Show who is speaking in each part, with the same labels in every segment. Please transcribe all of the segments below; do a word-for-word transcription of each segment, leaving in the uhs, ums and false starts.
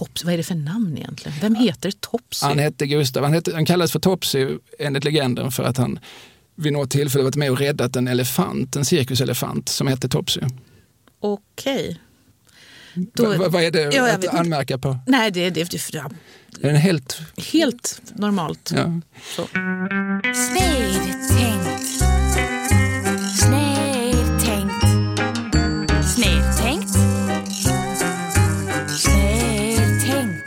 Speaker 1: Topsy, vad är det för namn egentligen? Vem heter Topsy?
Speaker 2: Han hette Gustav. Han, hette, han kallades för Topsy enligt legenden för att han vid något tillfälle varit med och räddat en elefant, en cirkuselefant som hette Topsy.
Speaker 1: Okej.
Speaker 2: Då, va, vad är det
Speaker 1: ja,
Speaker 2: att anmärka på?
Speaker 1: Nej, det är det, det, ja.
Speaker 2: det är en helt...
Speaker 1: helt normalt.
Speaker 2: Ja.
Speaker 1: Så.
Speaker 3: Snedtänkt. Snedtänkt. Snedtänkt. Snedtänkt.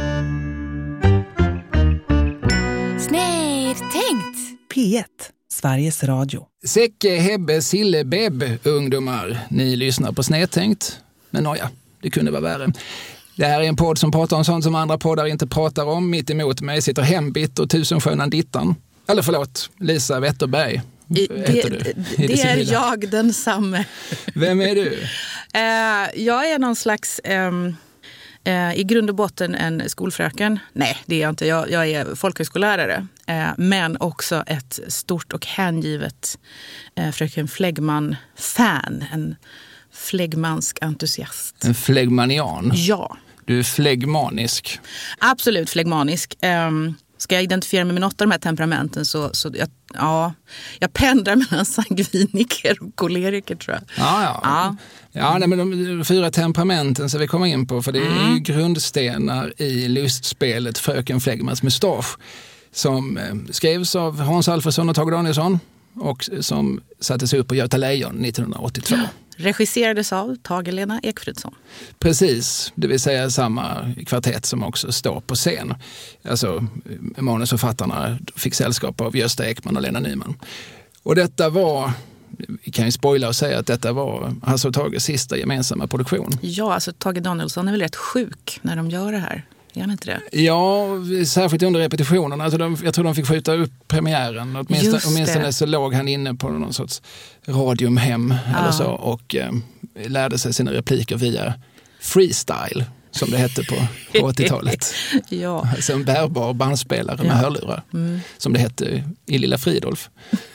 Speaker 3: Snedtänkt.
Speaker 4: P ett, Sveriges Radio.
Speaker 2: Säcke, hebbe, sille, beb, ungdomar. Ni lyssnar på Snedtänkt. Men noja, det kunde vara värre. Det här är en podd som pratar om sånt som andra poddar inte pratar om. Mitt emot mig sitter Hembit och Tusenskönan Dittan. Eller förlåt, Lisa Wetterberg.
Speaker 1: I, det
Speaker 2: du,
Speaker 1: det, det är jag, densamme.
Speaker 2: Vem är du?
Speaker 1: uh, jag är någon slags... Um, uh, i grund och botten en skolfröken. Nej, det är jag inte. Jag, jag är folkhögskollärare. Uh, men också ett stort och hängivet uh, fröken Fleggman-fan. En fleggmansk entusiast.
Speaker 2: En fleggmanian?
Speaker 1: Ja.
Speaker 2: Du är fleggmanisk?
Speaker 1: Absolut fleggmanisk. Um, ska jag identifiera mig med något av de här temperamenten så, så jag, ja, jag pendlar mellan sangviniker och koleriker, tror jag.
Speaker 2: Ja, ja.
Speaker 1: ja.
Speaker 2: ja nej, men de fyra temperamenten ska vi komma in på, för det är mm. ju grundstenar i lystspelet Fröken Fleggmans mustasch, som eh, skrevs av Hans Alfredsson och Tage Danielsson och som sattes upp på Göta Lejon nittonhundraåttiotvå.
Speaker 1: Ja. Regisserades av Tage-Lena Ekfridsson.
Speaker 2: Precis, det vill säga samma kvartett som också står på scen. Alltså manusförfattarna fick sällskap av Gösta Ekman och Lena Nyman. Och detta var, vi kan ju spoila och säga att detta var Hasse och Tages sista gemensamma produktion.
Speaker 1: Ja, alltså Tage Danielsson är väl rätt sjuk när de gör det här. Är han inte det?
Speaker 2: Ja, särskilt under repetitionerna. Alltså de, jag tror de fick skjuta upp premiären. Åtminstone, åtminstone så låg han inne på någon sorts radiumhem ja. eller så och eh, lärde sig sina repliker via freestyle, som det hette på, på åttiotalet.
Speaker 1: ja.
Speaker 2: Alltså en bärbar bandspelare med ja. hörlurar, mm. som det hette i Lilla Fridolf.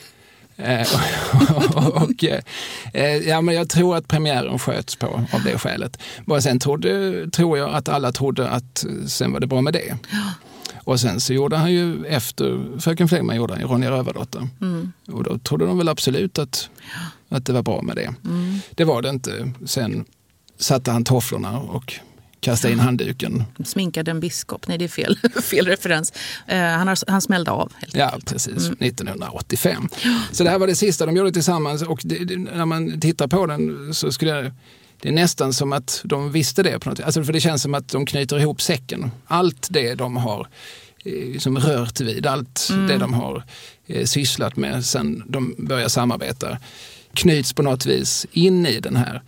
Speaker 2: Eh, och, och, och, eh, ja, men jag tror att premiären sköts på av det skälet. Bara sen trodde, tror jag att alla trodde att sen var det bra med det.
Speaker 1: Ja.
Speaker 2: Och sen så gjorde han ju efter Fröken Fleggman gjorde han ju Ronja Rövardotter. Mm. Och då trodde de väl absolut att, ja. att det var bra med det. Mm. Det var det inte. Sen satte han tofflorna och kastade in handduken.
Speaker 1: Sminkade en biskop. Nej, det är fel, fel referens. Uh, han, har, han smällde av. Helt
Speaker 2: ja, precis. Mm. nittonhundraåttiofem. Så det här var det sista de gjorde tillsammans. Och det, det, när man tittar på den så skulle jag... Det är nästan som att de visste det på något sätt. Alltså för det känns som att de knyter ihop säcken. Allt det de har eh, som rört vid, allt mm. det de har eh, sysslat med sen de börjar samarbeta knyts på något vis in i den här.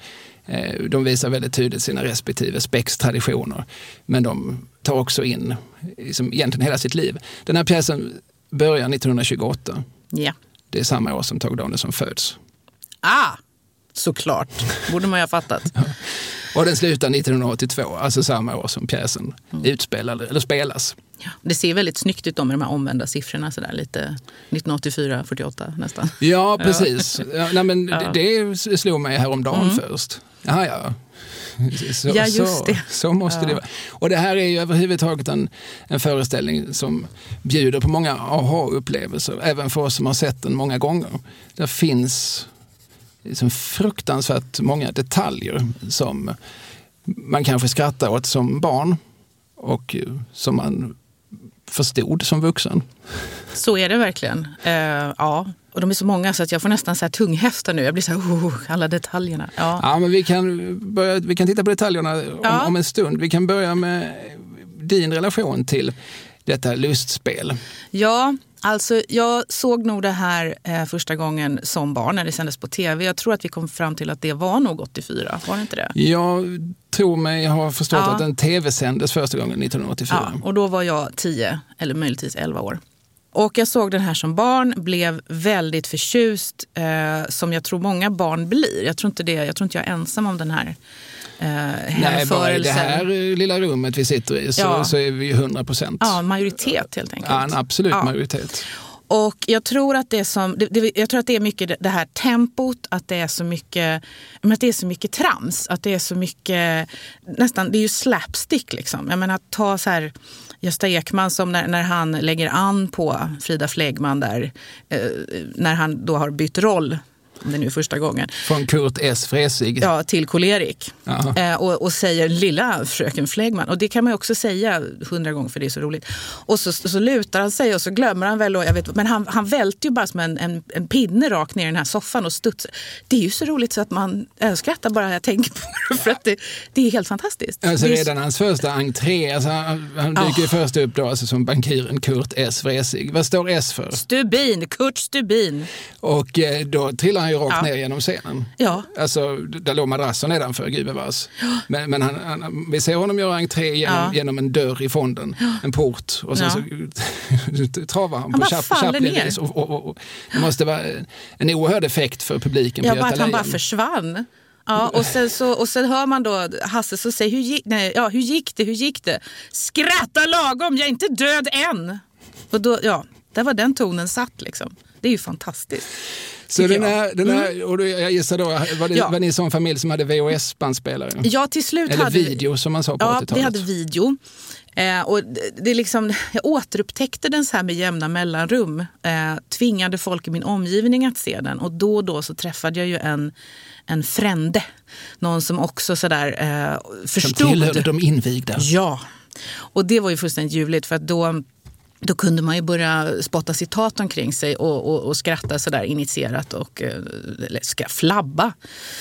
Speaker 2: De visar väldigt tydligt sina respektive Spex-traditioner, men de tar också in liksom, egentligen hela sitt liv. Den här pjäsen börjar nittonhundratjugoåtta.
Speaker 1: Ja.
Speaker 2: Det är samma år som Tage Danielsson föds.
Speaker 1: Ah, såklart. Borde man ju ha fattat.
Speaker 2: Ja. Och den slutar nittonhundraåttiotvå, alltså samma år som pjäsen mm. utspelar, eller spelas.
Speaker 1: Ja, det ser väldigt snyggt ut med de här omvända siffrorna, sådär, lite nittonhundraåttiofyra fyrtioåtta nästan.
Speaker 2: Ja, precis. Ja, nej, men ja. Det, det slog mig häromdagen mm. först. Jaha, ja. Så,
Speaker 1: ja, just det.
Speaker 2: Så, så måste ja. det vara. Och det här är ju överhuvudtaget en, en föreställning som bjuder på många aha-upplevelser, även för oss som har sett den många gånger. Det finns liksom fruktansvärt många detaljer som man kanske skrattar åt som barn och som man förstod som vuxen.
Speaker 1: Så är det verkligen. Uh, ja. Och de är så många så att jag får nästan så här tunghäfta nu. Jag blir så här, oh, alla detaljerna. Ja,
Speaker 2: ja men vi kan, börja, vi kan titta på detaljerna om,
Speaker 1: ja.
Speaker 2: om en stund. Vi kan börja med din relation till detta lustspel.
Speaker 1: Ja, alltså jag såg nog det här eh, första gången som barn när det sändes på tv. Jag tror att vi kom fram till att det var nog åttiofyra. Var det inte det?
Speaker 2: Jag tror mig, jag har förstått
Speaker 1: ja.
Speaker 2: att den tv-sändes första gången nittonhundraåttiofyra.
Speaker 1: Ja, och då var jag tio eller möjligtvis elva år. Och jag såg den här som barn, blev väldigt förtjust, eh, som jag tror många barn blir. Jag tror inte, det, jag, tror inte jag är ensam om den här eh,
Speaker 2: Nej, bara i det här lilla rummet vi sitter i så, ja. så är vi hundra procent.
Speaker 1: Ja, en majoritet helt enkelt.
Speaker 2: Ja, en absolut
Speaker 1: ja.
Speaker 2: majoritet.
Speaker 1: Och jag tror att det är som det, det, jag tror att det är mycket det här tempot, att det är så mycket men att det är så mycket trams, att det är så mycket nästan det är ju slapstick liksom. Jag menar att ta så här Gösta Ekman som när, när han lägger an på Frida Flegman där eh, när han då har bytt roll, om det nu är första gången.
Speaker 2: Från Kurt S. Fresig.
Speaker 1: Ja, till Karl-Erik. Eh, och, och säger lilla fröken Flegman. Och det kan man ju också säga hundra gånger för det är så roligt. Och så, så lutar han sig och så glömmer han väl. Och jag vet, men han, han välter ju bara som en, en, en pinne rakt ner i den här soffan och studsar. Det är ju så roligt så att man äh, skrattar bara jag tänker på det. För att det, det är helt fantastiskt.
Speaker 2: Alltså
Speaker 1: det är
Speaker 2: redan
Speaker 1: så...
Speaker 2: hans första entré. Alltså, han han dyker ju oh. först upp då alltså, som bankiren Kurt S. Fresig. Vad står S för?
Speaker 1: Stubin, Kurt Stubin.
Speaker 2: Och eh, då trillar han ju rakt
Speaker 1: ja.
Speaker 2: ner genom scenen.
Speaker 1: Ja.
Speaker 2: Alltså, där låg madrassen nedanför, gud bevars. Ja. Men, men han, han, vi ser honom göra entré genom, ja. genom en dörr i fonden, ja. en port. Och sen ja. så travar han, han på Chap- Chaplin. Och, och, och, och, det måste vara en oerhörd effekt för publiken
Speaker 1: ja,
Speaker 2: på Göta
Speaker 1: Lejon. Ja, bara att han
Speaker 2: Lejon.
Speaker 1: bara försvann. Ja, och sen, så, och sen hör man då Hasse så säger hur gick, nej, ja, hur gick det, hur gick det? Skratta lagom, jag är inte död än. Och då, ja, där var den tonen satt liksom. Det är ju fantastiskt.
Speaker 2: Så den här, den här och då, jag gissar då, var, det,
Speaker 1: ja.
Speaker 2: var ni som familj som hade V H S-bandspelare?
Speaker 1: Ja, till slut
Speaker 2: Eller
Speaker 1: hade
Speaker 2: video som man sa på
Speaker 1: ja,
Speaker 2: åttiotalet.
Speaker 1: Ja, vi hade video. Eh, och det, det är liksom, jag återupptäckte den så här med jämna mellanrum. Eh, tvingade folk i min omgivning att se den. Och då och då så träffade jag ju en, en frände. Någon som också sådär eh, förstod.
Speaker 2: Som tillhörde de invigda.
Speaker 1: Ja, och det var ju fullständigt ljuvligt för att då... Då kunde man ju börja spotta citat omkring sig och, och, och skratta sådär initierat och eller ska flabba.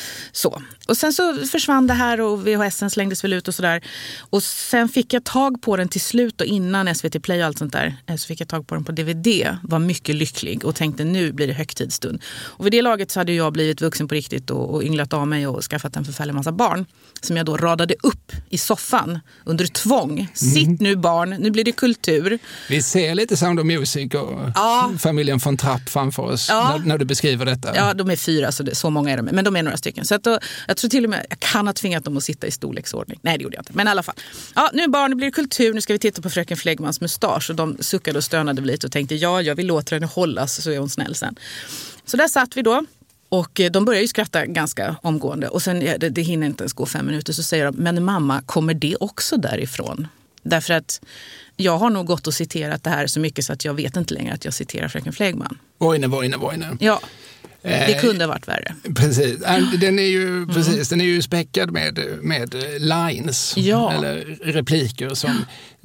Speaker 1: Så. Och sen så försvann det här och V H S slängdes väl ut och sådär. Och sen fick jag tag på den till slut och innan S V T Play och allt sånt där så fick jag tag på den på D V D. Var mycket lycklig och tänkte nu blir det högtidsstund. Och vid det laget så hade jag blivit vuxen på riktigt och, och ynglat av mig och skaffat en förfärlig massa barn. Som jag då radade upp i soffan under tvång. Sitt mm. nu barn, nu blir det kultur.
Speaker 2: Vi ser lite Sound of Music och ja. familjen von Trapp framför oss ja. när, när du beskriver detta.
Speaker 1: Ja, de är fyra, så, det, så många är de. Men de är några stycken. Så att då, jag tror till och med jag kan ha tvingat dem att sitta i storleksordning. Nej, det gjorde jag inte. Men i alla fall. Ja, nu barn, nu blir det kultur. Nu ska vi titta på fröken Flegmans mustasch. Och de suckade och stönade lite och tänkte ja, jag vill låta henne hållas så är hon snäll sen. Så där satt vi då. Och de börjar ju skratta ganska omgående. Och sen, det, det hinner inte ens gå fem minuter, så säger de, men mamma, kommer det också därifrån? Därför att jag har nog gått och citerat det här så mycket så att jag vet inte längre att jag citerar fröken Flegman.
Speaker 2: Vojne, vojne, vojne.
Speaker 1: Ja, det kunde ha varit värre.
Speaker 2: Precis, den är ju, precis, mm. den är ju späckad med, med lines
Speaker 1: ja.
Speaker 2: eller repliker som,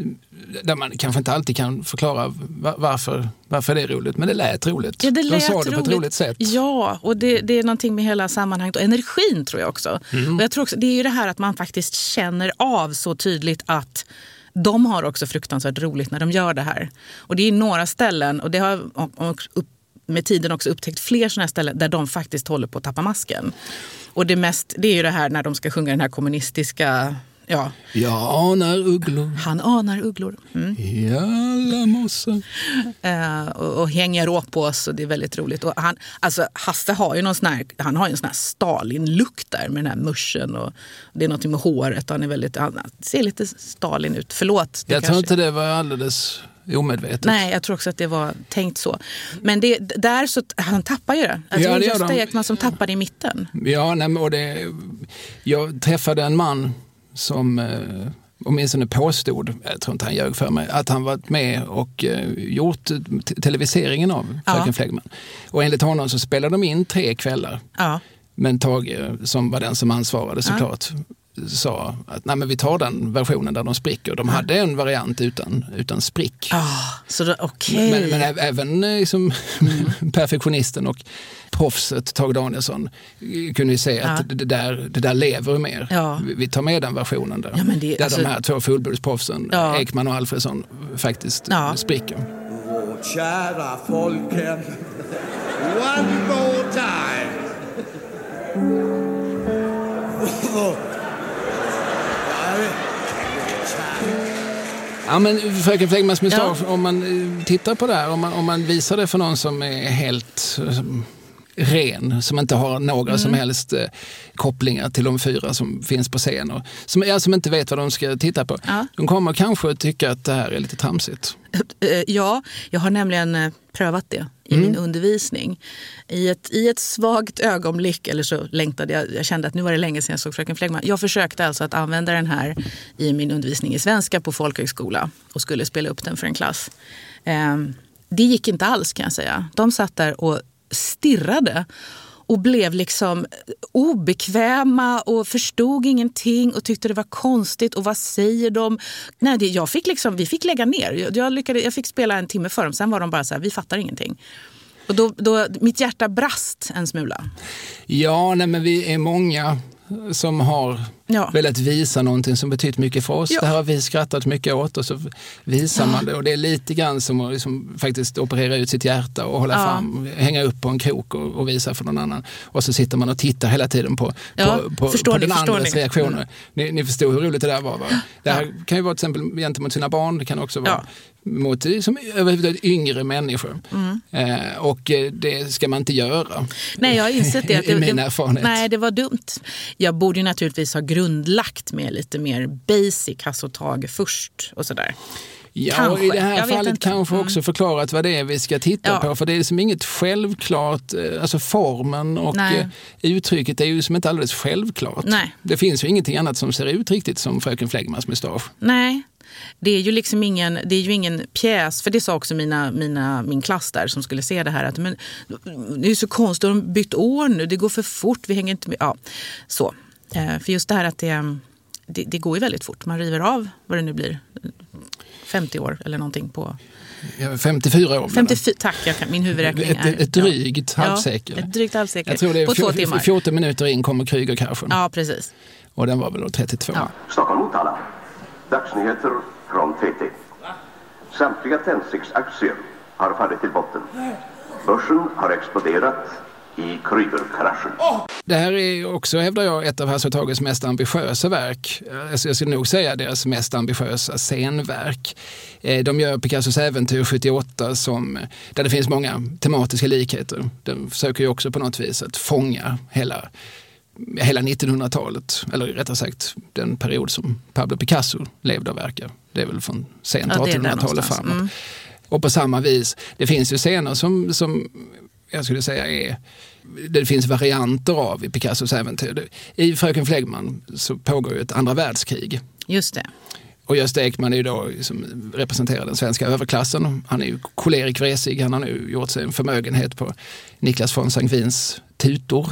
Speaker 2: där man kanske inte alltid kan förklara varför, varför det är roligt, men det lät roligt.
Speaker 1: Ja, det lät
Speaker 2: de sa det
Speaker 1: roligt.
Speaker 2: på ett roligt sätt.
Speaker 1: Ja, och det, det är någonting med hela sammanhanget och energin tror jag också. Mm. Och jag tror också, det är ju det här att man faktiskt känner av så tydligt att de har också fruktansvärt roligt när de gör det här. Och det är några ställen, och det har upp, med tiden också upptäckt fler sådana ställen där de faktiskt håller på att tappa masken. Och det mest, det är ju det här när de ska sjunga den här kommunistiska... Ja.
Speaker 2: Jag anar ugglor.
Speaker 1: Han anar ugglor. Mm.
Speaker 2: I alla mossar.
Speaker 1: Uh, och, och hänger råk på oss och det är väldigt roligt. Och han, alltså Hasse har ju någon sån här, han har ju en sån här Stalin-look där med den här muschen och det är något med håret. Han är väldigt, han ser lite Stalin ut. Förlåt.
Speaker 2: Jag tror inte det var alldeles omedvetet.
Speaker 1: Nej, jag tror också att det var tänkt så. Men det, där så, han tappar ju det. Alltså ja, det är Gösta Ekman som tappade i mitten.
Speaker 2: Ja, nej, och det, jag träffade en man som eh, åtminstone påstod, jag tror inte han ljög för mig, att han varit med och eh, gjort t- televiseringen av Fröken ja. Flegman. Och enligt honom så spelade de in tre kvällar. Ja. Men Tage, som var den som ansvarade såklart, ja. sa att nej, men vi tar den versionen där de spricker. De ja. hade en variant utan, utan sprick.
Speaker 1: Oh, så då, okay.
Speaker 2: Men, men ä- även liksom, mm. perfektionisten och proffset Tage Danielsson kunde vi se ja. att det där, det där lever mer. Ja. Vi, vi tar med den versionen där. Ja, men det, där alltså... de här två fullblodsproffsen, ja. Ekman och Alfredsson, faktiskt ja. spricker.
Speaker 5: Vårt kära folken, one more time.
Speaker 2: Ja, men Fröken Flegmans mustasch, ja. om man tittar på det här, om man, om man visar det för någon som är helt ren, som inte har några mm. som helst eh, kopplingar till de fyra som finns på scen och som, ja, som inte vet vad de ska titta på. Ja. De kommer kanske att tycka att det här är lite tramsigt.
Speaker 1: Ja, jag har nämligen prövat det i mm. min undervisning. I ett, I ett svagt ögonblick, eller så längtade jag, jag kände att nu var det länge sedan jag såg Fröken Flegman. Jag försökte alltså att använda den här i min undervisning i svenska på folkhögskola och skulle spela upp den för en klass. Um, det gick inte alls, kan jag säga. De satt där och stirrade och blev liksom obekväma och förstod ingenting och tyckte det var konstigt. Och vad säger de? Nej, det, jag fick liksom, vi fick lägga ner. Jag, jag, lyckade, jag fick spela en timme för dem. Sen var de bara så här, vi fattar ingenting. Och då, då mitt hjärta brast en smula.
Speaker 2: Ja, nej, men vi är många som har ja. velat visa någonting som betyder mycket för oss. Ja. Det här har vi skrattat mycket åt och så visar ja. man det. Och det är lite grann som att liksom faktiskt operera ut sitt hjärta och hålla ja. fram, hänga upp på en krok och, och visa för någon annan. Och så sitter man och tittar hela tiden på, ja. på, på, på den andras ni? reaktioner. Mm. Ni, ni förstår hur roligt det där var, va? Det här ja. kan ju vara till exempel gentemot sina barn, det kan också vara ja. mot som överhuvudtaget yngre människor. Mm. Eh, och det ska man inte göra. Nej, jag har insett det. Att det, det min erfarenhet.
Speaker 1: Nej, det var dumt. Jag borde ju naturligtvis ha grundlagt med lite mer basic hasotag först och sådär.
Speaker 2: Ja,
Speaker 1: kanske.
Speaker 2: Och i det här
Speaker 1: jag
Speaker 2: fallet kanske mm. också förklarat vad det är vi ska titta ja. på. För det är liksom inget självklart, alltså formen och Nej. uttrycket är ju som inte alldeles självklart.
Speaker 1: Nej.
Speaker 2: Det finns ju ingenting annat som ser ut riktigt som Fröken Flegmans mustasch.
Speaker 1: Nej. Det är ju liksom ingen, det är ju ingen pjäs, för det sa också mina, mina, min klass där som skulle se det här, att men, det är så konstigt, de har bytt år nu, det går för fort, vi hänger inte med. Ja, så. För just det här att det, det, det går ju väldigt fort, man river av vad det nu blir, femtio år eller någonting på...
Speaker 2: Ja, femtiofyra år.
Speaker 1: femtiofyra, tack, jag kan, min huvudräkning är...
Speaker 2: Ett, ett drygt ja, halvsekel.
Speaker 1: Ja, ett drygt halvsekel.
Speaker 2: Jag tror det är
Speaker 1: på
Speaker 2: fjorton,
Speaker 1: två timmar.
Speaker 2: fjorton minuter in kommer Kryger kanske.
Speaker 1: Ja, precis.
Speaker 2: Och den var väl då trettiotvå. Ja.
Speaker 6: Stockholm Motala. Dagsnyheter från T T. Samtliga tändsticksaktier har fallit till botten. Börsen har exploderat i Krygerkraschen.
Speaker 2: Det här är också, hävdar jag, ett av Hasse och Tages mest ambitiösa verk. Jag skulle nog säga deras mest ambitiösa scenverk. De gör Picassos äventyr sjuttioåtta som, där det finns många tematiska likheter. De försöker ju också på något vis att fånga hela hela nittonhundratalet, eller rättare sagt den period som Pablo Picasso levde och verkade. Det är väl från sent ja, artonhundratalet framåt. Mm. Och på samma vis, det finns ju scener som, som jag skulle säga är, det finns varianter av i Picassos äventyr. I Fröken Flegman så pågår ju ett andra världskrig.
Speaker 1: Just det.
Speaker 2: Och Gösta Ekman är ju då som representerar den svenska överklassen. Han är ju kolerik vresig. Han har nu gjort sig en förmögenhet på Niklas von Sankt Wins tutor.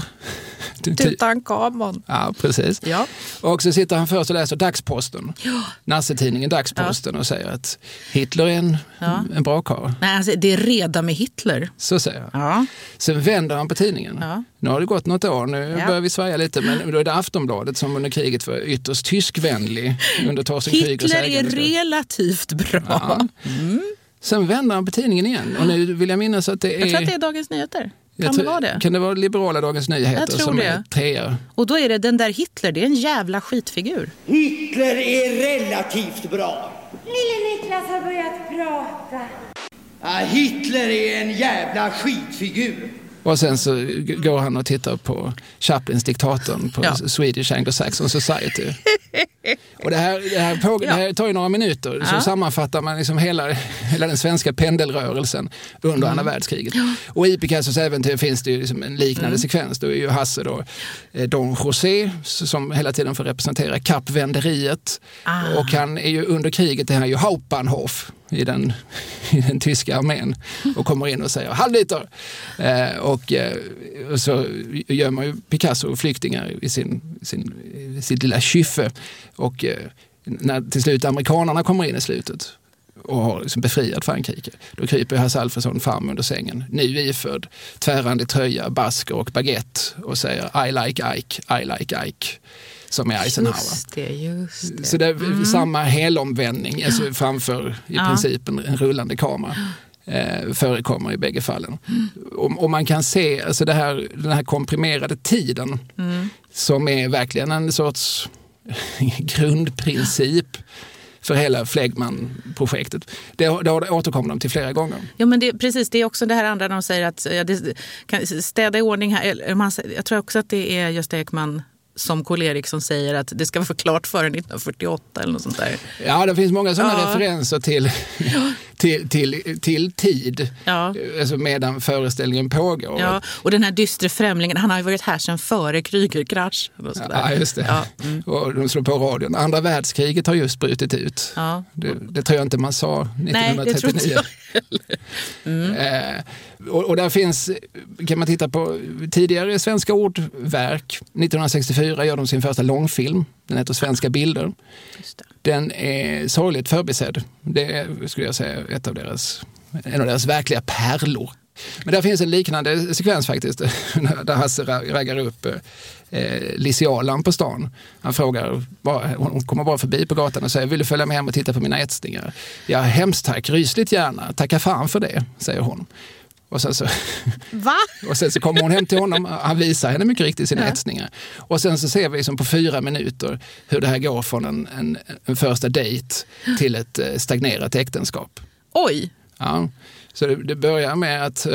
Speaker 1: Tutankhamon.
Speaker 2: Ja, precis.
Speaker 1: Ja.
Speaker 2: Och så sitter han först och läser Dagsposten. Ja. Nassetidningen Dagsposten ja. och säger att Hitler är en, ja. en bra karl.
Speaker 1: Nej, alltså, det är redan med Hitler.
Speaker 2: Så säger han.
Speaker 1: Ja.
Speaker 2: Sen vänder han på tidningen. Ja. Nu har det gått något år, nu ja. börjar vi svaja lite, men då är det Aftonbladet som under kriget var ytterst tyskvänlig under Torsten Krygers
Speaker 1: ägande. Hitler är relativt bra. Ja. Mm.
Speaker 2: Sen vänder han på tidningen igen och nu vill jag minnas att det är...
Speaker 1: Jag tror att det är Dagens Nyheter. Kan
Speaker 2: tror,
Speaker 1: det vara det?
Speaker 2: Kan det vara liberala Dagens Nyheter
Speaker 1: jag tror
Speaker 2: som
Speaker 1: det.
Speaker 2: är trea?
Speaker 1: Och då är det den där Hitler, det är en jävla skitfigur.
Speaker 5: Hitler är relativt bra.
Speaker 3: Lille Niklas har börjat prata.
Speaker 5: Ja, Hitler är en jävla skitfigur.
Speaker 2: Och sen så går han och tittar på Chaplins Diktatorn på ja. Swedish Anglo-Saxon Society. Och det här, det, här på, ja. det här tar ju några minuter. Ja. Så sammanfattar man liksom hela, hela den svenska pendelrörelsen under mm. andra världskriget. Ja. Och i Picassos äventyr finns det ju liksom en liknande mm. sekvens. Då är ju Hasse då Don José som hela tiden får representera kappvänderiet. Ah. Och han är ju under kriget, det här är ju Hauptbahnhof i den, i den tyska armén och kommer in och säger halvliter. Eh, och, eh, och så gör man ju Picasso flyktingar i sin, sin, sitt lilla kyffe. Och eh, när till slut amerikanerna kommer in i slutet och har liksom befriat Frankrike, då kryper Hasse Alfredson fram under sängen, ny iförd, tvärrandig tröja, basker och baguette och säger I like Ike, I like Ike. Som är Eisenhower.
Speaker 1: Just det, just det.
Speaker 2: Så det är mm. samma helomvändning, alltså framför i ja. princip en, en rullande kamera. Eh, förekommer i bägge fallen. Mm. Och, och man kan se alltså det här, den här komprimerade tiden mm. som är verkligen en sorts grundprincip för hela Flegman-projektet. Det, det återkommer de till flera gånger.
Speaker 1: Ja, men det, precis, det är också det här andra de säger att ja, det, kan, städa i ordning här. Man, jag tror också att det är Gösta Ekman som Karl-Erik som säger att det ska vara förklart före nittonhundrafyrtioåtta eller något sånt där.
Speaker 2: Ja, det finns många sådana
Speaker 1: ja.
Speaker 2: referenser till, till, till, till tid, ja. Alltså medan föreställningen pågår.
Speaker 1: Ja, och den här dystre främlingen, han har ju varit här sedan före Krügerkrasch.
Speaker 2: Ja, just det. Ja. Mm. Och de slår på radion. Andra världskriget har just brutit ut. Ja. Det, det tror jag inte man sa nittonhundratrettionio. Nej, det tror inte jag mm. eh, och, och där finns, kan man titta på tidigare svenska ordverk. nittonhundrasextiofyra gör de sin första långfilm. Den heter Svenska bilder. Just det. Den är sorgligt förbisedd. Det är, skulle jag säga, ett av deras, en av deras verkliga pärlor. Men där finns en liknande sekvens faktiskt. Där Hasse raggar upp eh, Lisialan på stan. Han frågar, bara, hon kommer bara förbi på gatan och säger, vill du följa med hem och titta på mina etsningar? Ja, hemskt tack, rysligt gärna. Tacka fan för det, säger hon. Och sen, så,
Speaker 1: Va?
Speaker 2: och sen så kommer hon hem till honom. Han visar henne mycket riktigt sina ja. etsningar. Och sen så ser vi som på fyra minuter hur det här går från en, en, en första dejt till ett stagnerat äktenskap.
Speaker 1: Oj!
Speaker 2: Ja, så det, det börjar med att,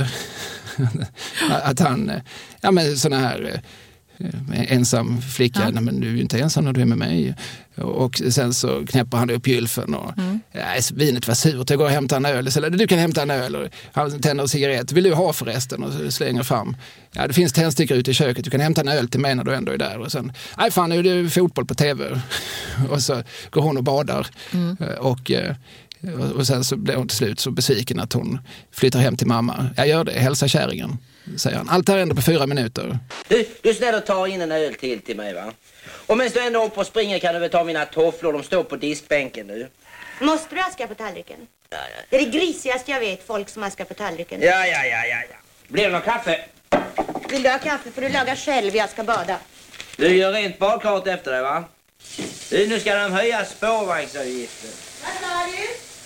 Speaker 2: att han, ja men såna här ensam flicka, ja. Nej men du är ju inte ensam när du är med mig. Och sen så knäpper han upp gylfen och mm. nej, vinet var surt, jag går och hämtar en öl. Eller du kan hämta en öl. Och han tänder en cigarett. Vill du ha förresten? Och slänger fram. Ja, det finns tändstickor ute i köket. Du kan hämta en öl till mig när du ändå är där. Och sen, nej fan, nu är det fotboll på tv. Och så går hon och badar. Mm. Och Och sen så blir hon till slut så besviken att hon flyttar hem till mamma. Jag gör det, hälsa kärringen, säger han. Allt här ändå på fyra minuter.
Speaker 7: Du, du snäll och ta in en öl till till mig, va? Och medan du ändå håller på och springer kan du väl ta mina tofflor, de står på diskbänken nu.
Speaker 3: Måste du aska på tallriken?
Speaker 7: Ja, ja.
Speaker 3: Det är det grisigaste jag vet, folk som askar på tallriken.
Speaker 7: Ja, ja, ja, ja, ja. Blir det någon kaffe?
Speaker 3: Vill du ha kaffe får du laga själv, jag ska bada.
Speaker 7: Du gör rent badkaret efter dig, va? Du, nu ska de höja spårvagnsavgiften.
Speaker 3: Vad sa du?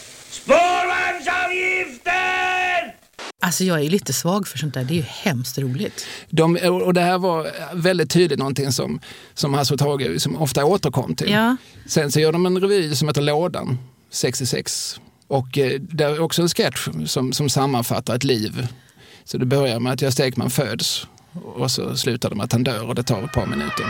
Speaker 7: Spårvagnsavgiften!
Speaker 1: Alltså jag är lite svag för sånt där, det är ju hemskt roligt.
Speaker 2: De, och det här var väldigt tydligt någonting som, som Hasse och Tage som ofta återkom till.
Speaker 1: Ja.
Speaker 2: Sen så gör de en revy som heter Lådan, sextiosex. Och eh, det är också en sketch som, som sammanfattar ett liv. Så det börjar med att Gösta Ekman föds och så slutar det med att han dör och det tar ett par minuter.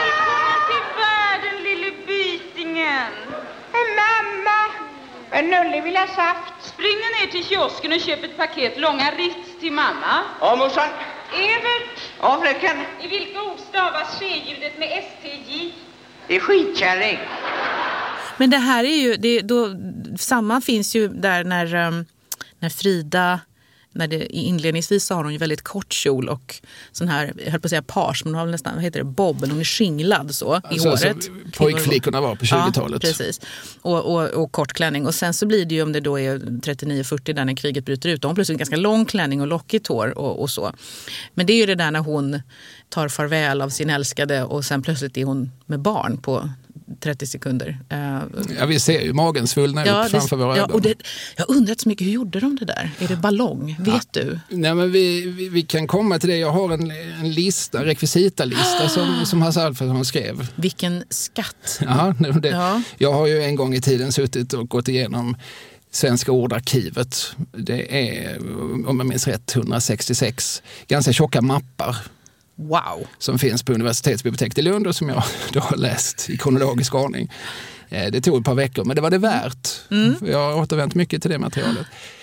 Speaker 8: Nulle vill ha saft. Spring ner till kiosken och köp ett paket långa Ritz till mamma.
Speaker 7: Ja, morsan.
Speaker 8: Evert.
Speaker 7: Ja, fröken.
Speaker 8: I vilka ord stavas tjejljudet med S T J?
Speaker 7: Det är skitkärring.
Speaker 1: Men det här är ju, det, då, samma finns ju där när, um, när Frida, när det, inledningsvis så har hon ju väldigt kort kjol och sån här, jag höll på att säga page, men hon har nästan, vad heter det, bob, hon är skinglad så i
Speaker 2: alltså,
Speaker 1: håret.
Speaker 2: Pojkflickorna var på tjugotalet.
Speaker 1: Ja, precis. Och, och, och kort klänning. Och sen så blir det ju, om det då är trettionio fyrtio där när kriget bryter ut, då har hon plötsligt en ganska lång klänning och lockigt hår och, och så. Men det är ju det där när hon tar farväl av sin älskade och sen plötsligt är hon med barn på trettio sekunder. Uh,
Speaker 2: ja, vi ser ju magen svullna ja, upp framför våra
Speaker 1: ja,
Speaker 2: ögon.
Speaker 1: Och det, jag undrar så mycket, hur gjorde de det där? Är det ballong? Vet ja. du?
Speaker 2: Nej, men vi, vi, vi kan komma till det. Jag har en, en lista, en rekvisitalista ah. som, som Hasse Alfredson skrev.
Speaker 1: Vilken skatt.
Speaker 2: Ja, det,
Speaker 1: ja.
Speaker 2: Jag har ju en gång i tiden suttit och gått igenom Svenska ordarkivet. Det är, om jag minns rätt, hundrasextiosex ganska tjocka mappar.
Speaker 1: Wow.
Speaker 2: Som finns på universitetsbiblioteket i Lund och som jag då har läst i kronologisk ordning. Det tog ett par veckor, men det var det värt. Mm. Jag har återvänt mycket till det materialet.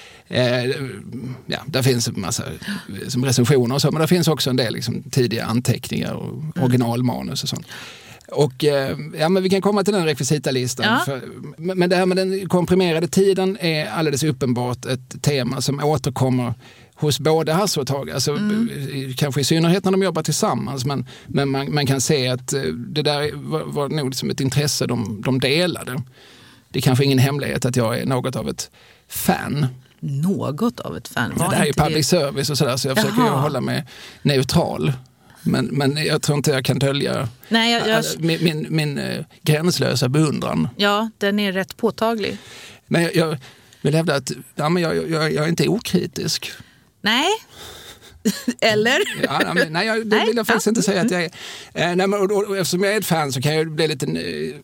Speaker 2: Ja, där finns en massa som recensioner och så, men det finns också en del liksom, tidiga anteckningar och mm. originalmanus och sånt. Och ja, men vi kan komma till den rekvisitalistan. Ja. För, men det här med den komprimerade tiden är alldeles uppenbart ett tema som återkommer hos både Hasse och Tage, alltså, mm. kanske i synnerhet när de jobbar tillsammans, men, men man, man kan se att det där var, var nog som ett intresse de, de delade. Det är kanske ingen hemlighet att jag är något av ett fan.
Speaker 1: Något av ett fan?
Speaker 2: Var det här är public det? Service och sådär, så jag Jaha. försöker ju hålla mig neutral. Men, men jag tror inte jag kan dölja
Speaker 1: Nej, jag, jag...
Speaker 2: min, min, min uh, gränslösa beundran.
Speaker 1: Ja, den är rätt påtaglig.
Speaker 2: Men jag, jag vill hävda att ja, men jag, jag, jag är inte okritisk.
Speaker 1: Nej, eller?
Speaker 2: Ja, men, nej, jag, det nej. vill jag faktiskt ja. inte säga att jag är. Eh, nej, men, och, och, och, eftersom jag är ett fan så kan jag bli lite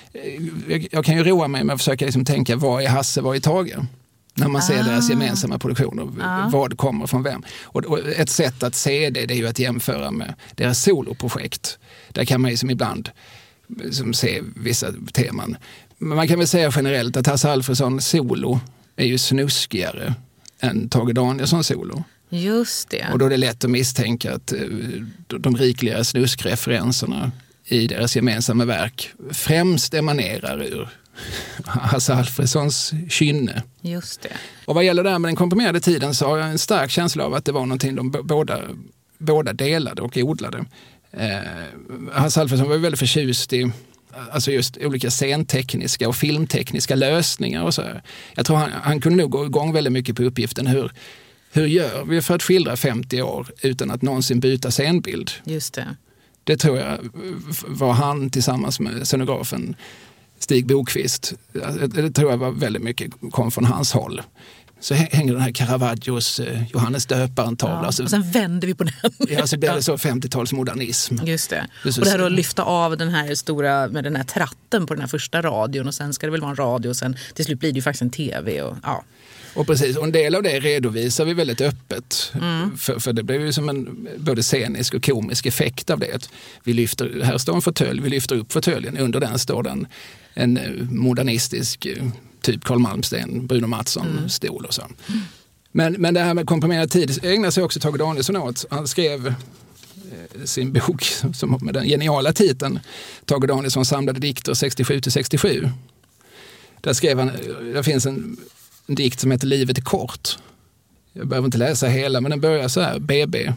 Speaker 2: jag, jag kan ju roa mig med att försöka liksom tänka vad är Hasse, vad är Tage? När man ser ah. deras gemensamma produktioner, ah. vad kommer från vem. Och, och ett sätt att se det, det är ju att jämföra med deras soloprojekt. Där kan man ju som ibland som se vissa teman. Men man kan väl säga generellt att Hasse Alfredson solo är ju snuskigare än Tage Danielsson solo.
Speaker 1: Just det.
Speaker 2: Och då är det lätt att misstänka att de rikliga snuskreferenserna i deras gemensamma verk främst emanerar ur Hasse Alfredsons kynne.
Speaker 1: Just det.
Speaker 2: Och vad gäller det här med den komprimerade tiden så har jag en stark känsla av att det var någonting de båda, båda delade och odlade. Eh, Hasse Alfredson var väldigt förtjust i alltså just olika scentekniska och filmtekniska lösningar och så här. Jag tror han, han kunde nog gå igång väldigt mycket på uppgiften hur, hur gör vi för att skildra femtio år utan att någonsin byta scenbild.
Speaker 1: Just det.
Speaker 2: Det tror jag var han tillsammans med scenografen Stig Bokvist. Det tror jag var väldigt mycket kom från hans håll. Så hänger den här Caravaggios eh, Johannes Döparen-tavla.
Speaker 1: Ja, och sen vänder vi på den.
Speaker 2: Ja, så blir det så femtio-talsmodernism.
Speaker 1: Just det. Och det här att lyfta av den här stora, med den här tratten på den här första radion och sen ska det väl vara en radio och sen till slut blir det ju faktiskt en tv. Och, ja.
Speaker 2: och precis, och en del av det redovisar vi väldigt öppet. Mm. För, för det blir ju som en både scenisk och komisk effekt av det. Vi lyfter, här står en fåtölj, vi lyfter upp fåtöljen. Under den står den en modernistisk typ Carl Malmsten, Bruno Mattsson, mm. stol och så. Mm. Men, men det här med komprimerad tid ägnar sig också Tage Danielsson åt. Han skrev eh, sin bok som, med den geniala titeln Tage Danielsson samlade dikter sextiosju till sextiosju. Där skrev han, där finns en, en dikt som heter Livet är kort. Jag behöver inte läsa hela, men den börjar så här. B B,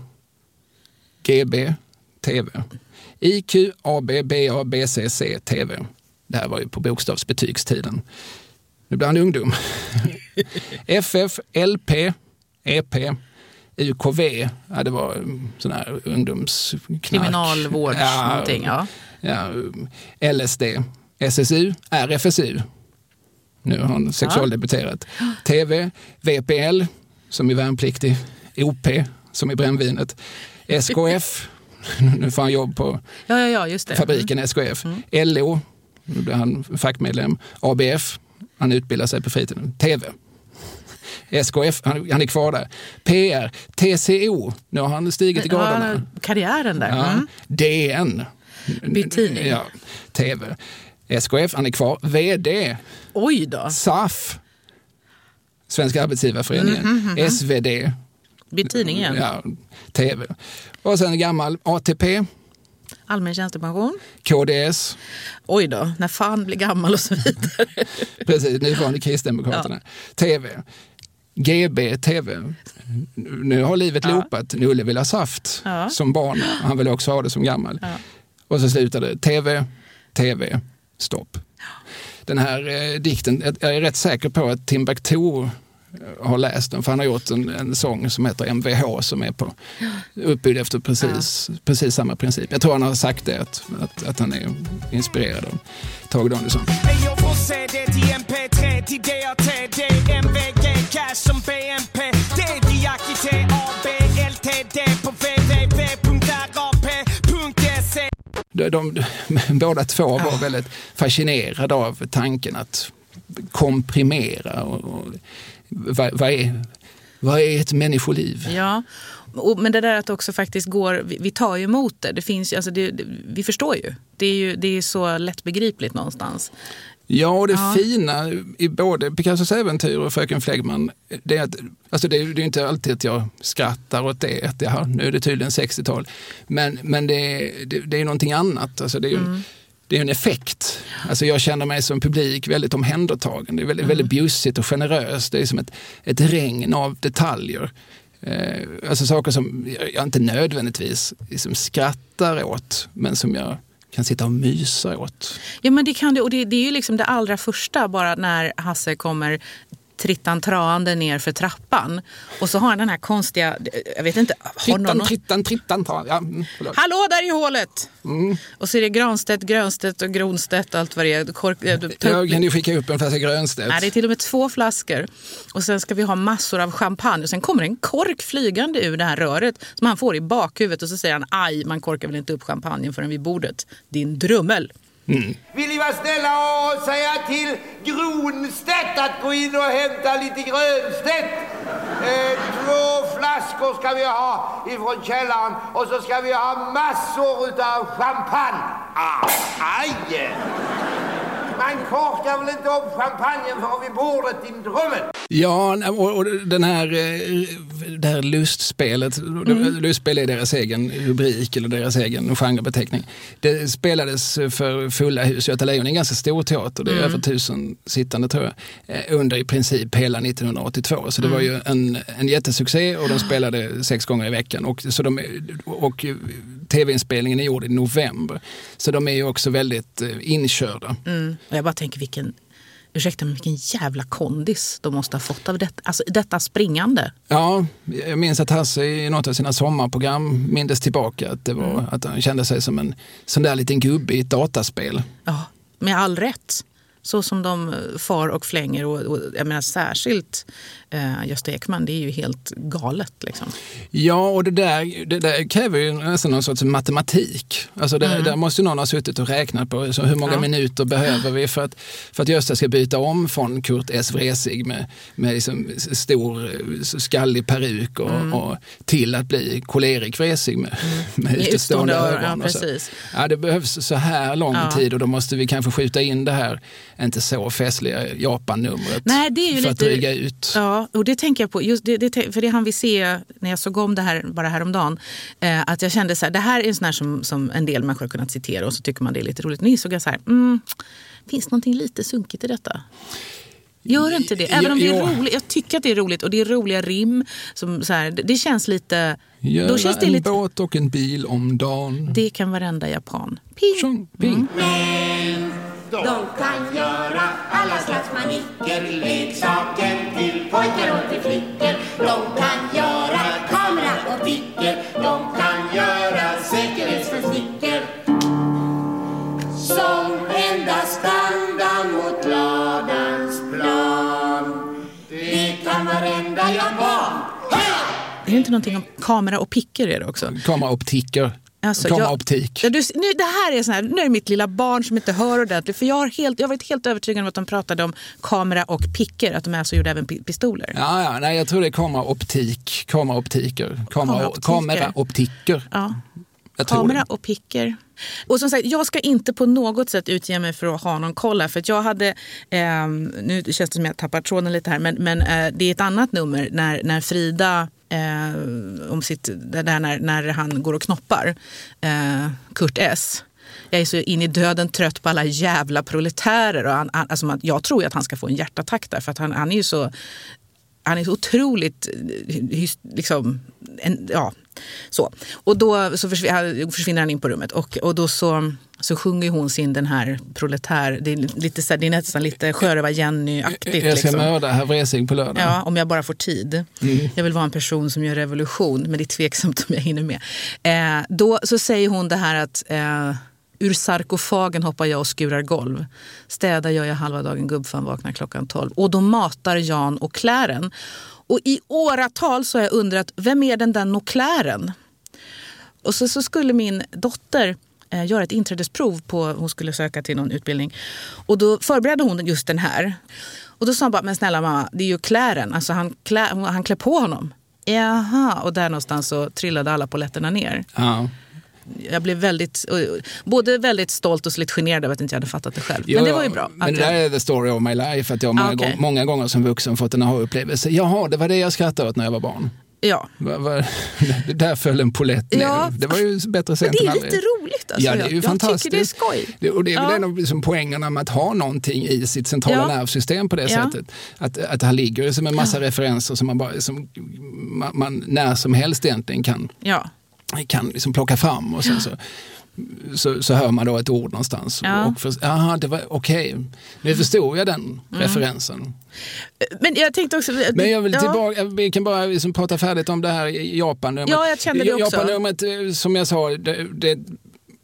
Speaker 2: G B, T V. I Q, A B, B A, B C, C, T V. Det här var ju på bokstavsbetygstiden. Nu blir han ungdom. F F, L P, E P, U K V. Ja, det var sån här ungdomsknark.
Speaker 1: Kriminalvård,
Speaker 2: ja,
Speaker 1: någonting, ja.
Speaker 2: ja. L S D, S S U, R F S U. Nu har han sexualdebuterat. Ja. T V, V P L, som är värnpliktig. O P, som är brännvinet. S K F, nu får han jobb på
Speaker 1: ja, ja, ja, just det.
Speaker 2: fabriken S K F. Mm. L O, nu blir han fackmedlem. A B F, han utbildar sig på fritiden. T V. S K F, han, han är kvar där. P R, T C O, nu har han stigit i graderna.
Speaker 1: Ja, karriären där.
Speaker 2: Ja.
Speaker 1: Mm.
Speaker 2: D N.
Speaker 1: Bytidning.
Speaker 2: Ja, T V. S K F, han är kvar. V D.
Speaker 1: Oj då.
Speaker 2: S A F. Svenska arbetsgivarföreningen. Mm, mm, mm. S V D.
Speaker 1: Bytidningen.
Speaker 2: Ja, T V. Och sen gammal A T P.
Speaker 1: Allmän tjänstepension.
Speaker 2: K D S.
Speaker 1: Oj då, när fan blir gammal och så vidare.
Speaker 2: Precis, nuvarande Kristdemokraterna. Ja. T V. G B, T V. Nu har livet ja. loopat. Nulle vill ha saft ja. som barn. Han vill också ha det som gammal. Ja. Och så slutade T V, T V, stopp. Ja. Den här eh, dikten, jag är rätt säker på att Timbuktu har läst den, för han har gjort en, en sång som heter M V H som är på uppbyggd efter precis, ja. precis samma princip. Jag tror han har sagt det, att, att, att han är inspirerad av Tage Danielsson. De, de, båda två var ja. väldigt fascinerade av tanken att komprimera och, och vad, vad, är, vad är ett människoliv?
Speaker 1: Ja, och, men det där att också faktiskt går, vi, vi tar ju emot det. Det finns, alltså det, det, vi förstår ju. Det är ju det är så lättbegripligt någonstans.
Speaker 2: Ja, och det ja. fina i både Picassos äventyr och Fröken Flegman, det är att, alltså det är, det är inte alltid att jag skrattar åt det, att ja, nu är det tydligen sextiotal. Men, men det, är, det, det är någonting annat. Alltså det är ju mm. Det är en effekt. Alltså jag känner mig som publik väldigt omhändertagen. Det är väldigt, mm. väldigt bjussigt och generöst. Det är som ett, ett regn av detaljer. Eh, alltså saker som jag inte nödvändigtvis liksom skrattar åt, men som jag kan sitta och mysa åt.
Speaker 1: Ja, men det kan det. Och det, det är ju liksom det allra första, bara när Hasse kommer trittan traande ner för trappan. Och så har han den här konstiga, jag vet inte.
Speaker 2: Trittan,
Speaker 1: någon...
Speaker 2: trittan, trittan. Ja,
Speaker 1: hallå där i hålet!
Speaker 2: Mm.
Speaker 1: Och så är det Granstedt, Grönstedt och Gronstedt, allt vad det är. Kork...
Speaker 2: Jag kan ju skicka upp en flaska Grönstedt.
Speaker 1: Nej, det är till och med två flaskor. Och sen ska vi ha massor av champagne. Och sen kommer en kork flygande ur det här röret som han får i bakhuvudet. Och så säger han, aj, man korkar väl inte upp champagnen förrän vid bordet. Din drummel.
Speaker 2: Mm.
Speaker 5: Vill ni vara snälla och säga till Gronstedt att gå in och hämta lite Grönstedt? Eh, två flaskor ska vi ha ifrån källaren och så ska vi ha massor utav champagne. Ah, aj! Man korkar väl inte upp champagnen för vid bordet i drömmen?
Speaker 2: Ja, och, och den här, det här lustspelet, mm. lustspel är deras egen rubrik eller deras egen genrebeteckning. Det spelades för fulla hus. Göta Lejon är en ganska stor teater, det är mm. över tusen sittande tror jag, under i princip hela nittonhundraåttiotvå. Så det mm. var ju en, en jättesuccé och de spelade sex gånger i veckan. Och, så de, och tv-inspelningen är gjord i november. Så de är ju också väldigt inkörda.
Speaker 1: Mm. Och jag bara tänker vilken Ursäkta, men vilken jävla kondis de måste ha fått av detta, alltså detta springande.
Speaker 2: Ja, jag minns att Hasse i något av sina sommarprogram mindes tillbaka att, det var, mm. att han kände sig som en sån där liten gubbe i ett dataspel.
Speaker 1: Ja, med all rätt. Så som de far och flänger och, och jag menar särskilt eh, Gösta Ekman, det är ju helt galet liksom.
Speaker 2: Ja, och det där, det där kräver ju nästan någon sorts matematik. Alltså det, mm. där måste ju någon ha suttit och räknat på så hur många ja. minuter behöver vi för att, för att Gösta ska byta om från Kurt S. Vresig med, med liksom stor skallig peruk och, mm. och till att bli Karl-Erik Vresig med, mm. med utstående ögon. Ja, precis. Ja, det behövs så här lång ja. tid och då måste vi kanske skjuta in det här inte så festliga Japan-numret. Nej, det är ju för lite, att dryga ut.
Speaker 1: Ja, och det tänker jag på. Just det, det, för det han vill se när jag såg om det här bara häromdagen. Eh, att jag kände så här, det här är en sån här som, som en del människor har kunnat citera och så tycker man det är lite roligt. Nu såg jag så här, mm, finns någonting lite sunkigt i detta? Gör inte det. Även om det är roligt. Jag tycker att det är roligt och det är roliga rim. Som så här, det, det känns lite...
Speaker 2: Göra då känns det en lite, båt och en bil om dagen.
Speaker 1: Det kan varenda japan. Ping.
Speaker 2: Tjong, ping.
Speaker 3: Mm. De kan göra alla slags manicker, leksaken till pojkar och till flickor. De kan göra kamera och picker, de kan göra säkerhetsförstickor. Som endast standa mot ladans plan. Det kan varenda japan.
Speaker 1: Det är inte någonting om kamera och picker är det också?
Speaker 2: Kameraoptiker.
Speaker 1: Alltså,
Speaker 2: Kameraoptik.
Speaker 1: Jag, du, nu, det här är sån här, nu är det mitt lilla barn som inte hör ordentligt. För jag har, helt, jag har varit helt övertygad om att de pratade om kamera och picker. Att de alltså gjorde även pistoler.
Speaker 2: Ja, ja, nej, jag tror det är kameraoptik. Kameraoptiker. Kamera, kameraoptiker.
Speaker 1: Ja. Kamera och picker. Och som sagt, jag ska inte på något sätt utge mig för att ha någon koll här. För att jag hade, eh, nu känns det som att jag tappar tråden lite här. Men, men eh, det är ett annat nummer när, när Frida... Eh, om sitt, där när, när han går och knoppar eh, Kurt S. Jag är så in i döden trött på alla jävla proletärer och han, han, alltså, jag tror ju att han ska få en hjärtattack där för att han, han är ju så han är så otroligt liksom en, ja, så. Och då så försvinner, försvinner han in på rummet och, och då så, så sjunger hon sin den här proletär, det är, lite, så, det är nästan lite Sjörövar Jenny-aktigt.
Speaker 2: Jag ska
Speaker 1: liksom.
Speaker 2: mörda herr Vresig på lördag.
Speaker 1: Ja, om jag bara får tid. Mm. Jag vill vara en person som gör revolution, men det är tveksamt om jag hinner med. Eh, då så säger hon det här att eh, ur sarkofagen hoppar jag och skurar golv. Städar gör jag halva dagen, gubbfan vaknar klockan tolv. Och då matar Jan och Klären. Och i åratal så har jag undrat, vem är den där noklären? Och så, så skulle min dotter eh, göra ett inträdesprov på, hon skulle söka till någon utbildning. Och då förberedde hon just den här. Och då sa hon bara, men snälla mamma, det är ju Klären. Alltså han, klä, han klär på honom. Jaha, och där någonstans så trillade alla polletterna ner.
Speaker 2: Ja.
Speaker 1: Jag blev väldigt, både väldigt stolt och så lite generad över att inte jag hade fattat det själv. Jo, men det var ju bra.
Speaker 2: Men det där är the story of my life. Att jag många, ah, okay. gång, många gånger som vuxen fått en aha-upplevelse. Jaha, det var det jag skrattade åt när jag var barn.
Speaker 1: Ja.
Speaker 2: Var, var, det där föll en polett ner. Ja. Det var ju bättre sent än aldrig.
Speaker 1: Det är lite roligt. Alltså.
Speaker 2: Ja, det är ju
Speaker 1: jag,
Speaker 2: fantastiskt.
Speaker 1: Jag tycker det är skoj.
Speaker 2: Det, och det är väl
Speaker 1: ja.
Speaker 2: en av liksom poängerna med att ha någonting i sitt centrala ja. nervsystem på det ja. sättet. Att, att det här ligger som en massa ja. referenser som man, bara, som man, man när som helst egentligen kan... Ja. kan liksom plocka fram och sen så, så, så hör man då ett ord någonstans. Ja. Och för, aha, det var okej. Okay. Nu förstod jag den mm. referensen.
Speaker 1: Men jag tänkte också...
Speaker 2: Men jag vill tillbaka, vi kan bara liksom prata färdigt om det här i Japan.
Speaker 1: Ja, jag kände det också.
Speaker 2: Japan-numret, som jag sa, det, det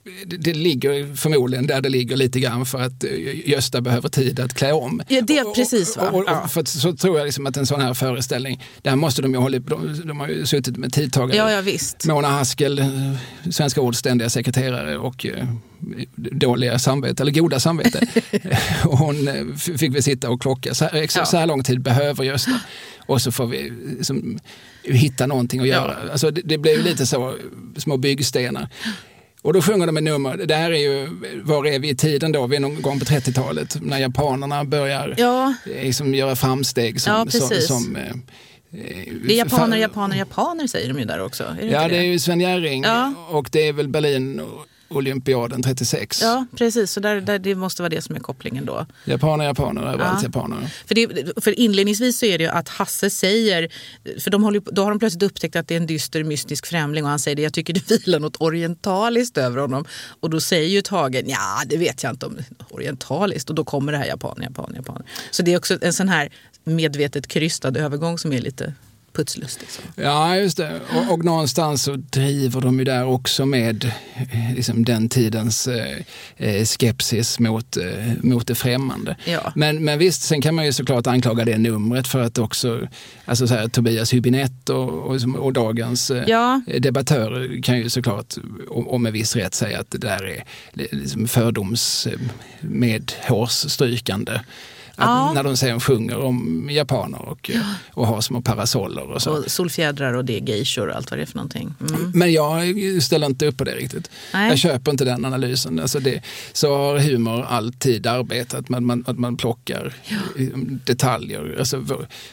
Speaker 2: det, det ligger förmodligen där det ligger lite grann för att Gösta behöver tid att klä om.
Speaker 1: Ja, det är precis va?
Speaker 2: Och, och, och,
Speaker 1: ja.
Speaker 2: För att, så tror jag liksom att en sån här föreställning, där måste de ju hålla, de, de har ju suttit med tidtagare.
Speaker 1: Ja, ja, visst.
Speaker 2: Mona Haskel, Svenska Ords ständiga sekreterare och eh, dåliga samvete, eller goda samvete. Och hon eh, fick vi sitta och klocka. Så här, så, ja. så här lång tid behöver Gösta. Och så får vi liksom, hitta någonting att göra. Ja. Alltså, det, det blev ju lite så små byggstenar. Och då sjunger de ett nummer. Det här är ju, var är vi i tiden då? Vi är någon gång på trettiotalet när japanerna börjar
Speaker 1: ja.
Speaker 2: liksom, göra framsteg som...
Speaker 1: Ja,
Speaker 2: som, som eh,
Speaker 1: det är japaner, japaner, japaner säger de ju där också. Är det
Speaker 2: ja,
Speaker 1: det?
Speaker 2: det är ju Sven Jerring
Speaker 1: ja.
Speaker 2: och det är väl Berlin olympiaden trettiosex.
Speaker 1: Ja, precis. Så där, där, det måste vara det som är kopplingen då.
Speaker 2: Japaner, japaner, överallt ja. japaner.
Speaker 1: För, det, för inledningsvis så är det ju att Hasse säger, för de håller, då har de plötsligt upptäckt att det är en dyster mystisk främling och han säger det, jag tycker det vilar något orientaliskt över honom. Och då säger ju Tage, ja det vet jag inte om orientaliskt. Och då kommer det här japaner, japaner, japaner. Så det är också en sån här medvetet krystad övergång som är lite putslustig. Så.
Speaker 2: Ja, just det. Och, och någonstans så driver de ju där också med liksom, den tidens eh, skepsis mot, eh, mot det främmande.
Speaker 1: Ja.
Speaker 2: Men, men visst, sen kan man ju såklart anklaga det numret för att också, alltså så här, Tobias Hübinette och, och, och dagens eh,
Speaker 1: ja.
Speaker 2: debattörer kan ju såklart, och, och med viss rätt, säga att det där är liksom fördoms med hårsstrykande. Att
Speaker 1: ja.
Speaker 2: när de sen sjunger om japaner och, ja. och har små parasoller och så.
Speaker 1: Och solfjädrar och det är geishor och allt vad det är för någonting. Mm.
Speaker 2: Men jag ställer inte upp på det riktigt.
Speaker 1: Nej.
Speaker 2: Jag köper inte den analysen. Alltså det, så har humor alltid arbetat. Man, man, att man plockar ja. detaljer. Alltså,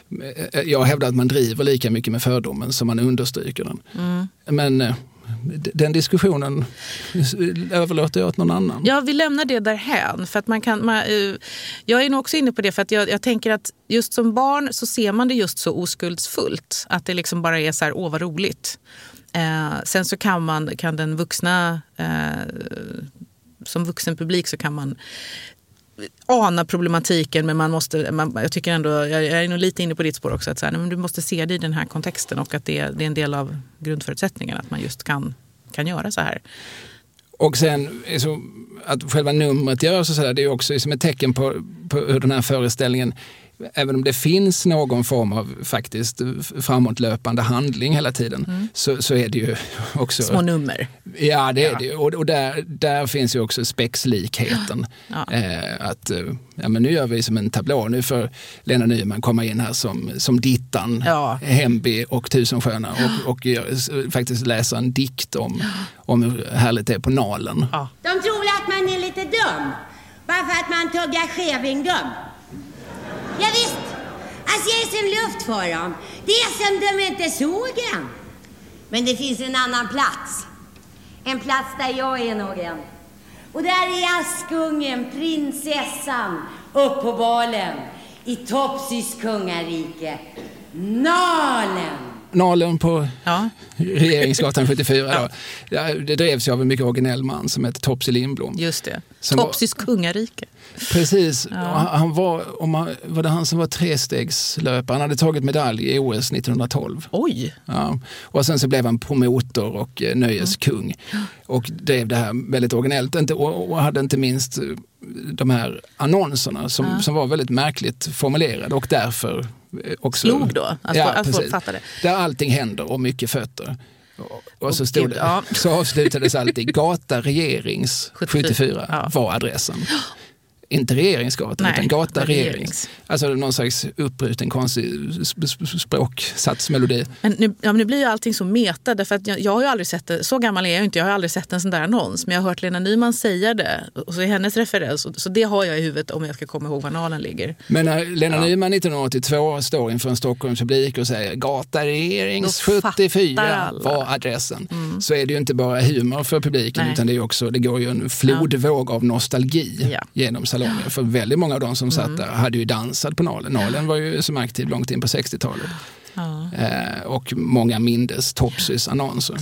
Speaker 2: jag hävdar att man driver lika mycket med fördomen som man understryker den. Mm. Men... den diskussionen överlåter jag åt någon annan.
Speaker 1: Ja, vi lämnar det därhän. För att man kan, man, jag är nog också inne på det för att jag, jag tänker att just som barn så ser man det just så oskuldsfullt. Att det liksom bara är så här, åh vad roligt. Eh, sen så kan man, kan den vuxna, eh, som vuxen publik så kan man ana problematiken, men man måste, man, jag tycker ändå, jag, jag är nog lite inne på ditt spår också, att så här, men du måste se det i den här kontexten och att det, det är en del av grundförutsättningen att man just kan, kan göra så här.
Speaker 2: Och sen så, att själva numret görs och så där, det är ju också som ett tecken på, på hur den här föreställningen, även om det finns någon form av faktiskt framåtlöpande handling hela tiden, mm. så, så är det ju också...
Speaker 1: små nummer.
Speaker 2: Ja, det är ja. det. Och, och där, där finns ju också spexlikheten. Ja. Eh, att ja, men nu gör vi som en tablå. Nu får Lena Nyman komma in här som, som Dittan, ja. Hemby och Tusensköna och, och gör, faktiskt läsa en dikt om, om hur härligt det är på Nalen.
Speaker 3: Ja. De tror att man är lite dum bara för att man tuggar skevingum. Ja, visst, alltså jag är som luft för dem. Det är som de inte såg än. Men det finns en annan plats. En plats där jag är nog en. Och där är Askungen, prinsessan, upp på balen i Topsys kungarike. Nalen.
Speaker 2: Nalen på ja. Regeringsgatan sjuttiofyra. Ja. Ja, det drevs ju av en mycket originell man som heter Topsy Lindblom.
Speaker 1: Just det. Topsys var... kungarike.
Speaker 2: Precis.
Speaker 1: Ja.
Speaker 2: Han var, om han, var det han som var trestegslöpare. Han hade tagit medalj i O S nittonhundratolv.
Speaker 1: Oj!
Speaker 2: Ja. Och sen så blev han promotor och eh, nöjeskung. Mm. Och drev det här väldigt originellt. Inte, och, och hade inte minst de här annonserna som, ja. som var väldigt märkligt formulerade och därför också...
Speaker 1: Slog då? Alltså,
Speaker 2: ja,
Speaker 1: att folk fattade.
Speaker 2: Där allting händer och mycket fötter. Och, och så,
Speaker 1: och
Speaker 2: stod
Speaker 1: Gud,
Speaker 2: det,
Speaker 1: ja.
Speaker 2: så avslutades alltid Gata Regerings sjuttiofyra ja. var adressen. Inte Regeringsgatan,
Speaker 1: Nej,
Speaker 2: utan Gata Regerings.
Speaker 1: Regerings.
Speaker 2: Alltså någon slags uppbruten konstig språksatsmelodi.
Speaker 1: Men nu, ja, men nu blir ju allting så meta, därför att jag, jag har ju aldrig sett det, så gammal är jag inte, jag har aldrig sett en sån där annons, men jag har hört Lena Nyman säga det, och så är hennes referens, och, så det har jag i huvudet om jag ska komma ihåg var Nalen ligger.
Speaker 2: Men när Lena
Speaker 1: ja.
Speaker 2: Nyman nittonhundraåttiotvå står inför en Stockholmspublik och säger Gata Regerings sjuttiofyra var adressen, mm. så är det ju inte bara humor för publiken, Nej. utan det är också, det går ju en flodvåg ja. av nostalgi ja. genom salongen. För väldigt många av de som satt mm. där hade ju dansat på Nalen. Nalen var ju som aktiv långt in på sextiotalet. Ja. Eh, och många mindes Topsys annonser.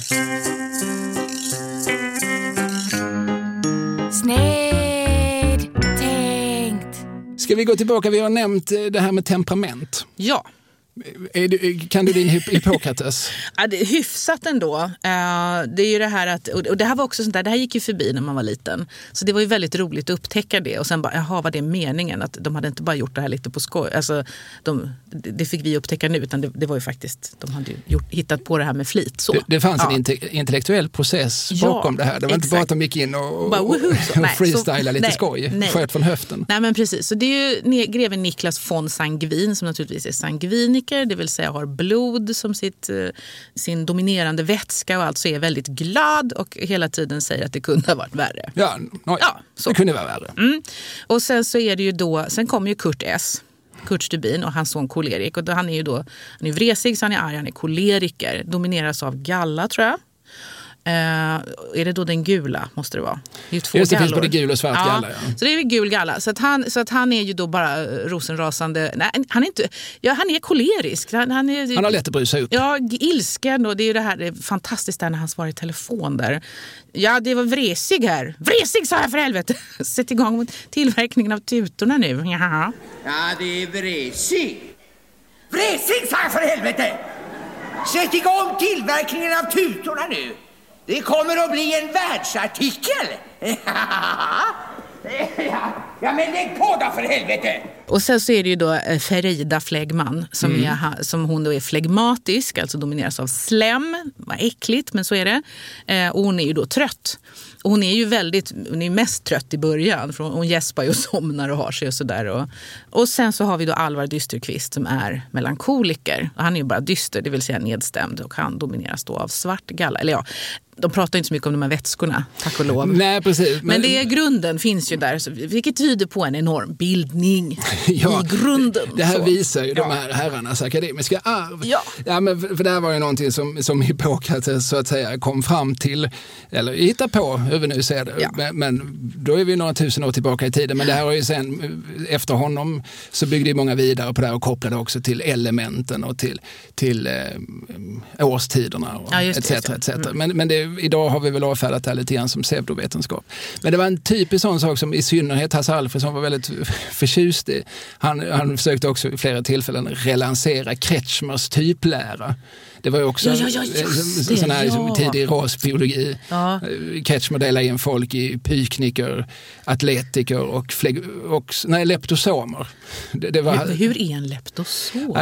Speaker 9: Sned tänkt.
Speaker 2: Ska vi gå tillbaka? Vi har nämnt det här med temperament.
Speaker 1: Ja.
Speaker 2: Är du, kan du din Hippokrates?
Speaker 1: Ja, det är hyfsat ändå. Uh, det är ju det här att, och det här var också sånt där, det här gick ju förbi när man var liten. Så det var ju väldigt roligt att upptäcka det. Och sen bara, jaha, var det meningen? Att de hade inte bara gjort det här lite på skoj. Alltså, de, det fick vi upptäcka nu, utan det, det var ju faktiskt, de hade ju gjort, hittat på det här med flit. Så.
Speaker 2: Det, det fanns
Speaker 1: ja.
Speaker 2: en inte, intellektuell process bakom ja, det här. Det var exakt. Inte bara att de gick in och, och, bara, woohoo, så, och freestyla lite nej, skoj. Nej. Sköt från höften.
Speaker 1: Nej, men precis. Så det är ju greven Niklas von Sangvin som naturligtvis är sangviniker, det vill säga har blod som sitt, sin dominerande vätska och alltså är väldigt glad och hela tiden säger att det kunde ha varit värre.
Speaker 2: Ja, no, ja så. Det kunde vara värre.
Speaker 1: Mm. Och sen så är det ju då, sen kommer ju Kurt S. Kurt Stubin och hans son kolerik. Och då, han är ju då, han är vresig, så han är arg, han är koleriker. Domineras av galla, tror jag. Uh, är det då den gula, måste det vara? Det är ju två
Speaker 2: Just det,
Speaker 1: gallor.
Speaker 2: Finns både gul och svart
Speaker 1: ja,
Speaker 2: galla. Ja.
Speaker 1: Så det är ju gul galla. Så att han, så att han är ju då bara rosenrasande. Nej, han är inte, ja, han är kolerisk. Han, han, är,
Speaker 2: han har lätt att bry sig upp.
Speaker 1: Ja, ilsken. Och det är ju det här, det är fantastiskt där när han svarar i telefon där. Ja, det var vresig här. Vresig, sa jag, för helvete. Sätt igång tillverkningen av tutorna nu. Jaha.
Speaker 5: Ja, det är vresig. Vresig, sa jag, för helvete. Sätt igång tillverkningen av tutorna nu. Det kommer att bli en världsartikel. Ja, men lägg på då, för helvete.
Speaker 1: Och sen så är det ju då Ferida Flegman som, mm. är, som hon då är flegmatisk, alltså domineras av slem. Vad äckligt, men så är det. Eh, och hon är ju då trött. Och hon är ju väldigt, hon är mest trött i början. För hon gäspar ju och somnar och har sig och sådär. Och, och sen så har vi då Alvar Dysterqvist som är melankoliker. Och han är ju bara dyster, det vill säga nedstämd. Och han domineras då av svart galla. Eller ja, de pratar inte så mycket om de här vätskorna, tack och lov.
Speaker 2: Nej, precis. Men,
Speaker 1: men det är, grunden finns ju där, vilket tyder på en enorm bildning ja, i grunden.
Speaker 2: Det här
Speaker 1: så.
Speaker 2: visar ju
Speaker 1: ja.
Speaker 2: de här herrarnas akademiska arv.
Speaker 1: Ja.
Speaker 2: Ja, men för, för det här var ju någonting som, som Hippokrates så att säga kom fram till, eller hitta på, hur vi nu ser det. Ja. Men, men då är vi några tusen år tillbaka i tiden. Men det här var ju sen, efter honom så byggde ju många vidare på det här och kopplade också till elementen och till, till eh, årstiderna och ja, et cetera et cetera. Mm. Men, men det idag har vi väl avfärdat det här lite grann som pseudovetenskap. Men det var en typisk sån sak som i synnerhet Hasse Alfredson var väldigt förtjust i. Han, han försökte också i flera tillfällen relansera Kretschmers typlära. Det var ju också
Speaker 1: ja, ja, ja, det,
Speaker 2: sån här
Speaker 1: ja.
Speaker 2: liksom, tidig rasbiologi. Ja. Kretschmer delade in folk i pykniker, atletiker och, fleg- och nej, leptosomer. Det, det var,
Speaker 1: hur, hur är en leptosom?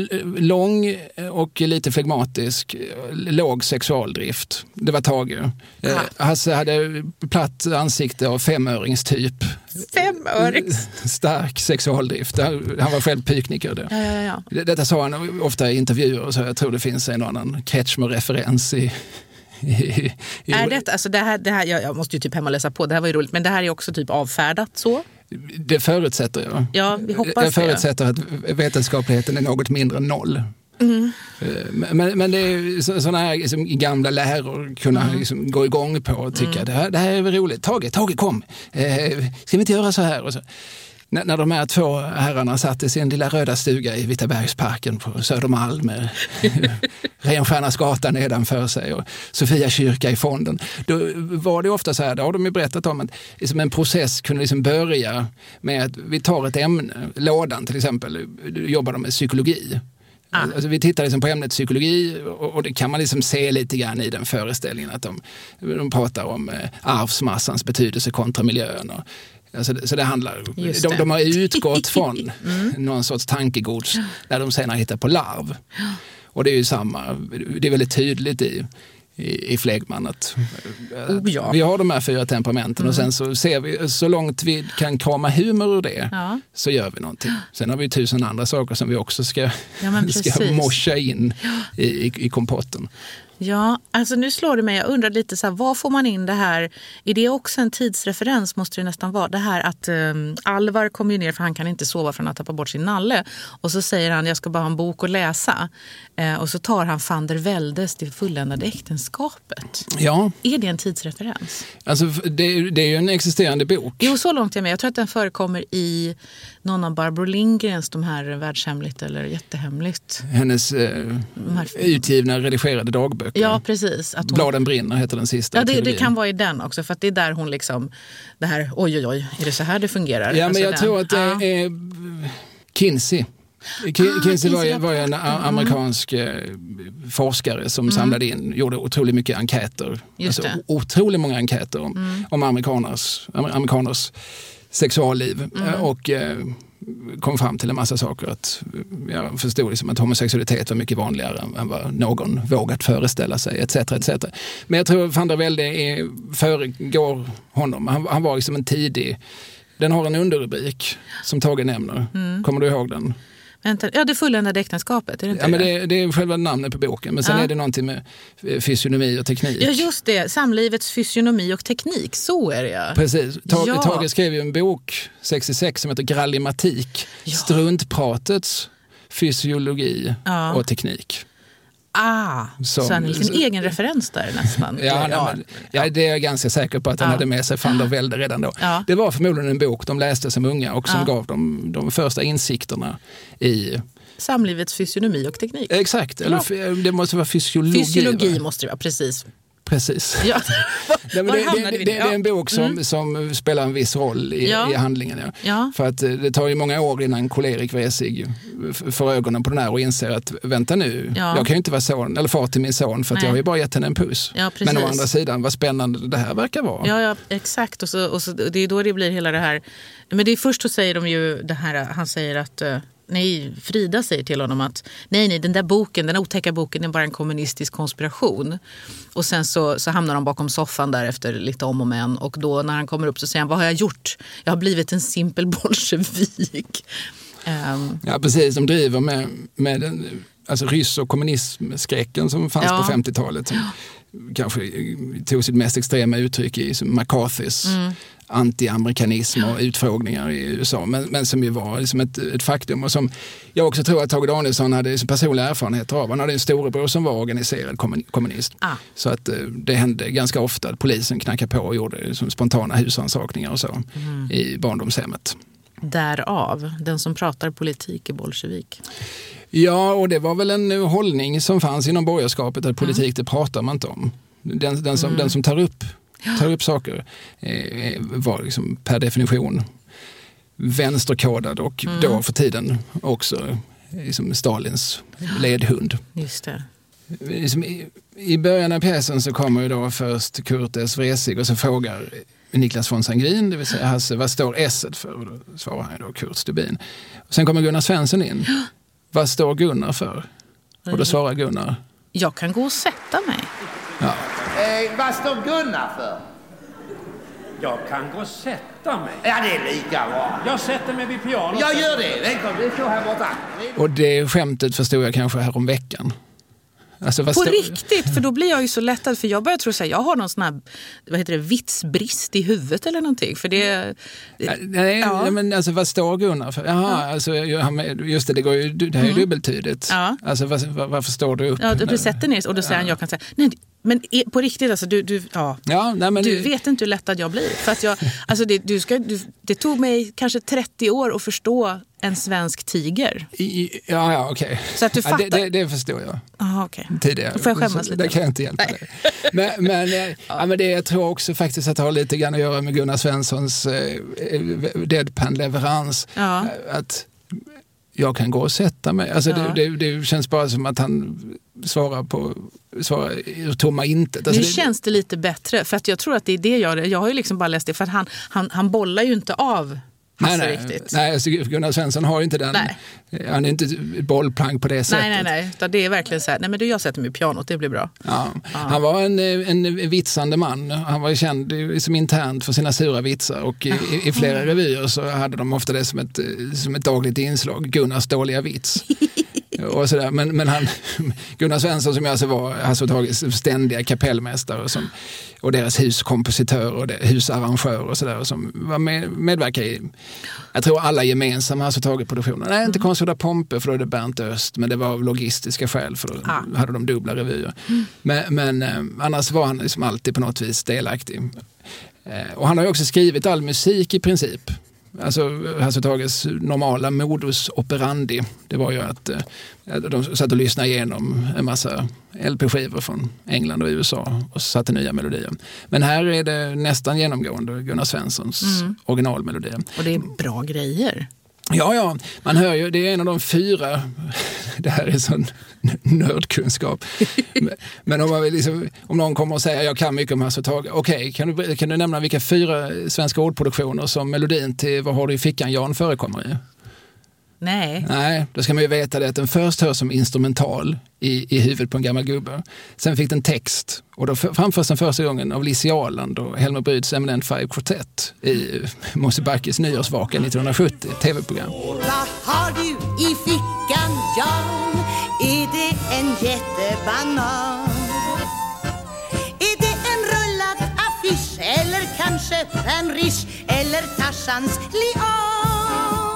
Speaker 2: Lång och lite flegmatisk, låg sexualdrift. Det var Tage. Ah. Hasse hade platt ansikte av femöringstyp.
Speaker 1: Femörings?
Speaker 2: Stark sexualdrift. Han var själv pykniker. Då.
Speaker 1: Ja, ja, ja.
Speaker 2: Detta sa han ofta i intervjuer, så jag tror det finns en annan Kretschmer-referens i, i, i...
Speaker 1: Är det, alltså det här, det här, jag, jag måste ju typ hemma läsa på, det här var ju roligt, men det här är också typ avfärdat så?
Speaker 2: Det förutsätter jag.
Speaker 1: Ja, vi hoppas
Speaker 2: jag förutsätter det. Att vetenskapligheten är något mindre än noll. Mm. Men, men det är sådana här liksom, gamla läror kunna mm. liksom, gå igång på och tycka mm. det, här, det här är väl roligt. Tage, Tage kom. Eh, ska vi inte göra så här? Och så. När, när de här två herrarna satt i sin lilla röda stuga i Vitabergsparken på Södermalm med Renstjärnas gata nedanför sig och Sofia kyrka i fonden, då var det ofta så här, då har de ju berättat om att liksom en process kunde liksom börja med att vi tar ett ämne, lådan till exempel, jobbar de med psykologi. Ah. Alltså, vi tittar liksom på ämnet psykologi och, och det kan man liksom se lite grann i den föreställningen att de, de pratar om eh, arvsmassans betydelse kontra miljön. Och, alltså, så det handlar, de, de har utgått från mm. någon sorts tankegods där de senare hittar på larv. Och det är ju samma, det är väldigt tydligt i i, i Flegman att
Speaker 1: oh, ja.
Speaker 2: vi har de här fyra temperamenten mm. och sen så ser vi så långt vi kan krama humor ur det ja. Så gör vi någonting. Sen har vi tusen andra saker som vi också ska, ja, ska morsa in i, i, i kompotten.
Speaker 1: Ja, alltså nu slår det mig, jag undrar lite så här, vad får man in det här, är det också en tidsreferens måste det nästan vara, det här att um, Alvar kommer ju ner för han kan inte sova från att tappa bort sin nalle och så säger han jag ska bara ha en bok att läsa eh, och så tar han van der Veldes Det fulländade äktenskapet.
Speaker 2: Ja.
Speaker 1: Är det en tidsreferens?
Speaker 2: Alltså det, det är ju en existerande bok.
Speaker 1: Jo, så långt jag med, jag tror att den förekommer i någon av Barbro Lindgrens, de här världshemligt eller jättehemligt.
Speaker 2: Hennes eh, utgivna redigerade dagböcker.
Speaker 1: Ja, precis. Att hon...
Speaker 2: Bladen brinner heter den sista.
Speaker 1: Ja, det, det kan vara i den också. För att det är där hon liksom, det här, oj oj oj, är det så här det fungerar?
Speaker 2: Ja, men
Speaker 1: alltså
Speaker 2: jag
Speaker 1: den.
Speaker 2: tror att det
Speaker 1: ja.
Speaker 2: är Kinsey Kinsey var, ju, var ju en amerikansk mm. forskare som mm. samlade in, gjorde otroligt mycket enkäter. Alltså, otroligt många enkäter om, mm. om amerikaners, amerikaners sexualliv mm. och eh, kom fram till en massa saker. Att jag förstod liksom att homosexualitet var mycket vanligare än vad någon vågat föreställa sig, et cetera et cetera. Men jag tror att van der Velde föregår honom. Han, han var liksom en tidig... Den har en underrubrik som Tage nämner. Mm. Kommer du ihåg den?
Speaker 1: Vänta, ja, det fulländade äktenskapet, är det inte
Speaker 2: ja, men
Speaker 1: det?
Speaker 2: det, det är själva namnet på boken, men sen ja. är det någonting med fysionomi och teknik.
Speaker 1: Ja, just det. Samlivets fysionomi och teknik, så är det ja.
Speaker 2: Precis. Tage,
Speaker 1: ja.
Speaker 2: Tage skrev ju en bok sextiosex som heter Grallimatik. Ja. Struntpratets fysiologi ja. och teknik.
Speaker 1: Ah, som, så en liten egen referens där nästan.
Speaker 2: Ja, ja. Men, ja, det är jag ganska säker på att han ja. hade med sig van der Velde redan då. Ja. Det var förmodligen en bok de läste som unga och som ja. gav dem de första insikterna i...
Speaker 1: Samlivets fysionomi och teknik.
Speaker 2: Exakt, eller det måste vara fysiologi.
Speaker 1: Fysiologi
Speaker 2: va?
Speaker 1: måste det vara, precis.
Speaker 2: Precis.
Speaker 1: Ja.
Speaker 2: det, det, det, det, det är en bok som, mm. som spelar en viss roll i, ja. i handlingen. Ja. Ja. För att det tar ju många år innan kolerik Wesig för ögonen på den här och inser att vänta nu, ja. jag kan ju inte vara son eller far till min son för att jag har ju bara gett henne en puss.
Speaker 1: Ja,
Speaker 2: men å andra sidan, vad spännande det här verkar vara.
Speaker 1: Ja, ja exakt. Och, så, och så, det är då det blir hela det här. Men det är först så säger de ju det här, han säger att... Nej, Frida säger till honom att nej, nej, den där boken, den otäcka boken är bara en kommunistisk konspiration. Och sen så, så hamnar de bakom soffan där efter lite om och men. Och då när han kommer upp så säger han, vad har jag gjort? Jag har blivit en simpel bolsjevik. Um.
Speaker 2: Ja, precis. De driver med, med den, alltså ryss- och kommunismskräcken som fanns ja. på femtiotalet. Som ja. kanske tog sitt mest extrema uttryck i McCarthys mm. anti-amerikanism och utfrågningar i U S A, men, men som ju var liksom ett, ett faktum och som jag också tror att Tage Danielsson hade liksom personliga erfarenheter av. Han hade en storebror som var organiserad kommunist. Ah. Så att det hände ganska ofta att polisen knackade på och gjorde liksom spontana husansakningar och så mm. i barndomshemmet.
Speaker 1: Därav, den som pratar politik är bolsjevik.
Speaker 2: Ja, och det var väl en hållning som fanns inom borgerskapet att politik mm. det pratar man inte om. Den, den, som, mm. den som tar upp tar upp saker eh, var liksom per definition vänsterkodad och mm. då för tiden också liksom Stalins ledhund.
Speaker 1: Just det.
Speaker 2: Liksom i, I början av pjäsen så kommer ju då först Kurt S. Wresig och så frågar Niklas von Sangrin, det vill säga Hasse, vad står S-et för? Och då svarar han då Kurt Stubin. Och sen kommer Gunnar Svensson in. Vad står Gunnar för? Och då svarar Gunnar.
Speaker 1: Jag kan gå och sätta mig.
Speaker 2: Ja.
Speaker 5: Eh, vad står Gunnar för?
Speaker 9: Jag kan gå och sätta mig.
Speaker 5: Ja, det är lika bra.
Speaker 9: Jag sätter mig vid pianot.
Speaker 5: Jag gör det. Välkommen, det står här borta.
Speaker 2: Och det skämtet förstod jag kanske här om veckan. Alltså,
Speaker 1: på stå... riktigt, för då blir jag ju så lättad för jag börjar tro att jag har någon sån här, vad heter det, vitsbrist i huvudet eller någonting för det...
Speaker 2: Nej, ja. men alltså vad står Gunnar för? Jaha, ja. alltså just det, det går ju, det här är mm. dubbeltydigt. Ja. Alltså vad, vad, varför står du upp?
Speaker 1: Ja, du sätter ner och då säger ja. han, jag kan säga, nej, men på riktigt alltså, du, du, ja.
Speaker 2: Ja, nej, men
Speaker 1: du
Speaker 2: det...
Speaker 1: vet inte hur lättad jag blir. För att jag, alltså det, du ska, du, det tog mig kanske trettio år att förstå en svensk tiger.
Speaker 2: I, ja, ja, okej. Okay.
Speaker 1: Så att du fattar.
Speaker 2: Ja, det, det, det förstår jag.
Speaker 1: Aha, okej.
Speaker 2: Tidigare.
Speaker 1: Då får jag skämmas
Speaker 2: så,
Speaker 1: lite.
Speaker 2: Det kan jag inte hjälpa dig. Men, men, ja. Ja, men det jag tror också faktiskt att det har lite grann att göra med Gunnar Svenssons eh, deadpan-leverans. Ja. Att jag kan gå och sätta mig. Alltså ja. det, det, det känns bara som att han svarar på svarar ur tomma intet. Alltså
Speaker 1: nu
Speaker 2: det,
Speaker 1: känns det lite bättre för att jag tror att det är det jag jag har ju liksom bara läst det för att han, han, han bollar ju inte av
Speaker 2: Nej, nej,
Speaker 1: riktigt.
Speaker 2: nej alltså Gunnar Svensson har ju inte den, nej. Han är inte bollplank på det sättet.
Speaker 1: Nej, nej, nej. Det är verkligen så här, nej men du, jag sätter mig i pianot, det blir bra.
Speaker 2: Ja. Ja. Han var en, en vitsande man. Han var känd som internt för sina sura vitsar och i, i flera revyer så hade de ofta det som ett, som ett dagligt inslag, Gunnars dåliga vits. Och sådär. Men, men han, Gunnar Svensson som jag alltså var alltså tagit ständiga kapellmästare och, som, och deras huskompositör och husarrangör och sådär som var med, medverkade i, jag tror alla gemensamma alltså tagit produktionen. Nej, inte Konstgjorda Pompe för då är det Bernt Öst, men det var av logistiska skäl för då ah. hade de dubbla revyer. Mm. Men, men eh, annars var han liksom alltid på något vis delaktig. Eh, och han har ju också skrivit all musik i princip. Alltså Hasse Tages normala modus operandi, det var ju att eh, de satt och lyssnade igenom en massa L P-skivor från England och U S A och satte nya melodier. Men här är det nästan genomgående Gunnar Svenssons mm. originalmelodier.
Speaker 1: Och det är bra grejer.
Speaker 2: Ja, ja, man hör ju, det är en av de fyra, det här är sån nördkunskap, men om, man vill liksom, om någon kommer och säger jag kan mycket om Hasse och Tage, okej, okay, kan, du, kan du nämna vilka fyra svenska ordproduktioner som melodin till Vad har du i fickan Jan förekommer i?
Speaker 1: Nej.
Speaker 2: Nej, då ska man ju veta det att den först hörs som instrumental i, i huvudet på en gammal gubbe. Sen fick den text och då framförs den första gången av Lissi Aland och Helmer Bryds Eminent Five Quartet i Mosebacke's nyårsvaka nittonhundrasjuttio, tv-program.
Speaker 3: Vad har du i fickan, Jan? Är det en jättebanan? Är det en rullad affisch eller kanske en rish eller Tarzans lian?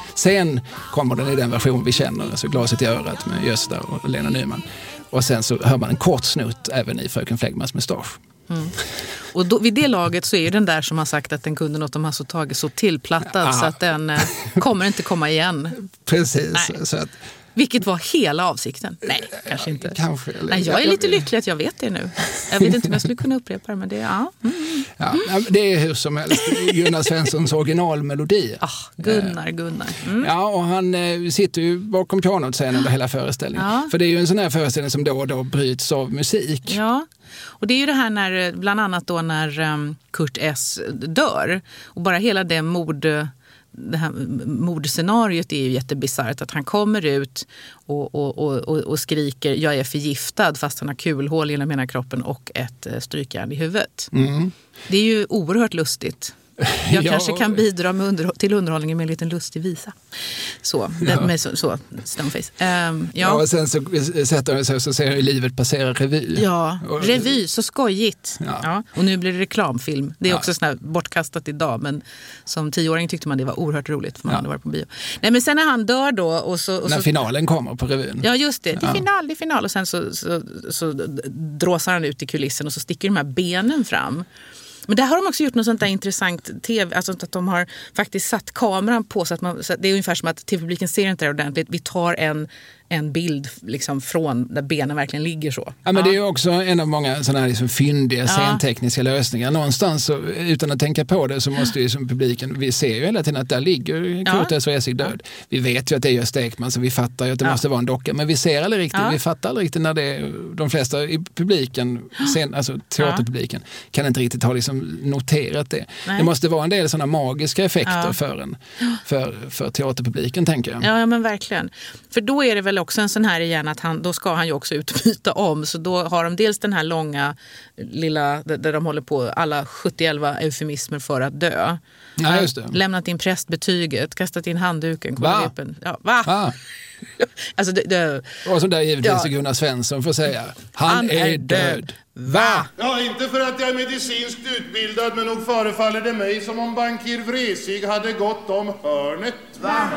Speaker 2: Sen kommer den i den version vi känner, alltså Glaset i örat med Gösta och Lena Nyman. Och sen så hör man en kort snutt även i Fröken Flegmans mustasch.
Speaker 1: Mm. Och då, vid det laget så är den där som har sagt att den kunde något om Hasse och Tage så tillplattad Aha. så att den eh, kommer inte komma igen.
Speaker 2: Precis. Så att,
Speaker 1: vilket var hela avsikten. Nej, kanske inte.
Speaker 2: Kanske,
Speaker 1: Nej, jag är lite lycklig att jag vet det nu. Jag vet inte om jag skulle kunna upprepa det, men det är... Ja. Mm.
Speaker 2: Ja, det är hur som helst Gunnar Svenssons originalmelodi.
Speaker 1: Ah, Gunnar, Gunnar. Mm.
Speaker 2: Ja, och han eh, sitter ju bakom pianot sen under hela föreställningen. Ja. För det är ju en sån här föreställning som då och då bryts av musik.
Speaker 1: Ja, och det är ju det här när, bland annat då när um, Kurt S. dör. Och bara hela det mord... det här mordscenariot är ju jättebisarrt, att han kommer ut och, och, och, och skriker jag är förgiftad fast han har kulhål genom hela kroppen och ett strykjärn i huvudet. Mm. Det är ju oerhört lustigt. Jag ja. kanske kan bidra med under, till underhållningen med en liten lustig visa. Så, ja. med så, så Stoneface. Um, ja.
Speaker 2: ja, och sen så sätter han sig så ser jag livet passera revy.
Speaker 1: Ja, revy, så skojigt. Ja. Ja. Och nu blir det reklamfilm. Det är ja. också sån här bortkastat idag, men som tioåring tyckte man det var oerhört roligt för man ja. hade varit på bio. Nej, men sen när han dör då och så... Och
Speaker 2: när
Speaker 1: så,
Speaker 2: finalen kommer på revyn.
Speaker 1: Ja, just det. Det är ja. final, det är final. Och sen så, så, så, så dråsar han ut i kulissen och så sticker de här benen fram. Men där har de också gjort något sånt där intressant tv, alltså att de har faktiskt satt kameran på så att man, så att det är ungefär som att tv-publiken ser inte det ordentligt. Vi tar en, en bild liksom från där benen verkligen ligger så.
Speaker 2: Ja, men ja. det är ju också en av många sådana här liksom fyndiga ja. scentekniska lösningar. Någonstans så, utan att tänka på det så måste ju som publiken, vi ser ju hela tiden att där ligger Kurt S. Resig död. Vi vet ju att det är Gösta Ekman så vi fattar ju att det ja. måste vara en docka. Men vi ser aldrig riktigt, ja. vi fattar aldrig riktigt när det är, de flesta i publiken, sen, alltså teaterpubliken, ja. kan inte riktigt ha liksom noterat det. Nej. Det måste vara en del sådana magiska effekter ja. för, en, för, för teaterpubliken, tänker jag.
Speaker 1: Ja, ja, men verkligen. För då är det väl också en sån här igen att han, då ska han ju också ut och byta om. Så då har de dels den här långa lilla, där de håller på alla sjuttioelva eufemismer för att dö.
Speaker 2: Ja, just det.
Speaker 1: Lämnat in prästbetyget, kastat in handduken.
Speaker 2: Va?
Speaker 1: Ja, va?
Speaker 2: va?
Speaker 1: Alltså det, det,
Speaker 2: och så där givetvis ja. Gunnar Svensson får säga han, han är, är död. död. Va?
Speaker 10: Ja, inte för att jag är medicinskt utbildad, men nog förefaller det mig som om bankir Vresig hade gått om hörnet.
Speaker 3: Va?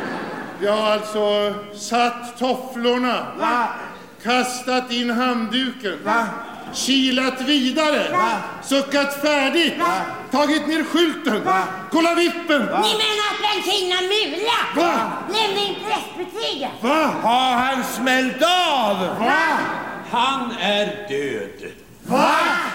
Speaker 10: Jag har alltså satt tofflorna.
Speaker 3: Va?
Speaker 10: Kastat in handduken.
Speaker 3: Va?
Speaker 10: Kilat vidare.
Speaker 3: Va?
Speaker 10: Suckat färdigt.
Speaker 3: Va?
Speaker 10: Tagit ner skylten.
Speaker 3: Va?
Speaker 10: Kolla vippen.
Speaker 3: Va? Ni menar att bensin har mulat?
Speaker 10: Va?
Speaker 3: Lämna in prästbetyget.
Speaker 10: Va?
Speaker 5: Har han smält av?
Speaker 3: Va?
Speaker 5: Han är död.
Speaker 10: Va?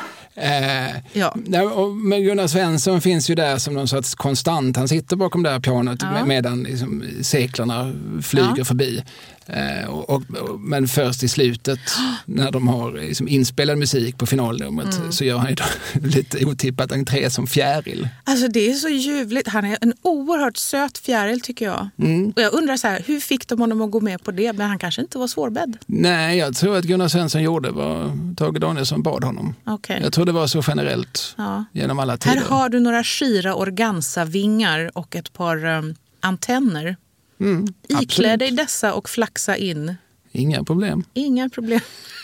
Speaker 2: Eh, ja. Men Gunnar Svensson finns ju där som någon sorts konstant. Han sitter bakom det här pianot ja. medan liksom seklarna flyger ja. förbi. Eh, och, och, men först i slutet när de har liksom inspelad musik på finalnumret mm. så gör han ju lite otippat entré som fjäril.
Speaker 1: Alltså det är så ljuvligt. Han är en oerhört söt fjäril tycker jag. Mm. Och jag undrar så här, hur fick de honom att gå med på det? Men han kanske inte var svårbädd.
Speaker 2: Nej, jag tror att Gunnar Svensson gjorde vad Tage Danielsson bad honom. Okay. Jag tror det var så generellt ja. genom alla tider.
Speaker 1: Här har du några skira organza-vingar och ett par um, antenner. Mm, Iklä dig dessa och flaxa in.
Speaker 2: Inga problem.
Speaker 1: Inga problem.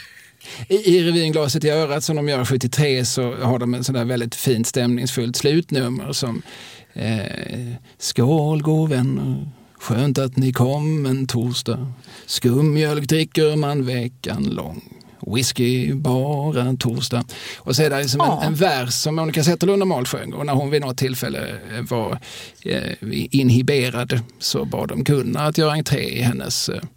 Speaker 2: I, i revyn Glaset i örat som de gör sjuttiotre så har de en sån där väldigt fint stämningsfullt slutnummer som eh, skål gå vänner, skönt att ni kom en torsdag, skummjölk dricker man veckan lång. Whisky bara en torsdag. Och så är det liksom en, en vers som Monica Zetterlund normalt sjöng. Och när hon vid något tillfälle var eh, inhiberad så bad de Gunnar att göra entré i hennes eh,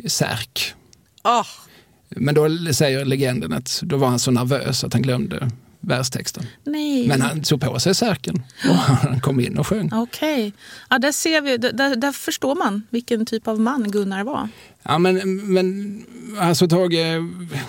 Speaker 2: särk.
Speaker 1: Oh.
Speaker 2: Men då säger legenden att då var han så nervös att han glömde verstexten.
Speaker 1: Nej.
Speaker 2: Men han tog på sig särken och han kom in och sjöng.
Speaker 1: Okej. Okay. Ja, där ser vi, där, där förstår man vilken typ av man Gunnar var.
Speaker 2: Ja, men, men alltså Tage...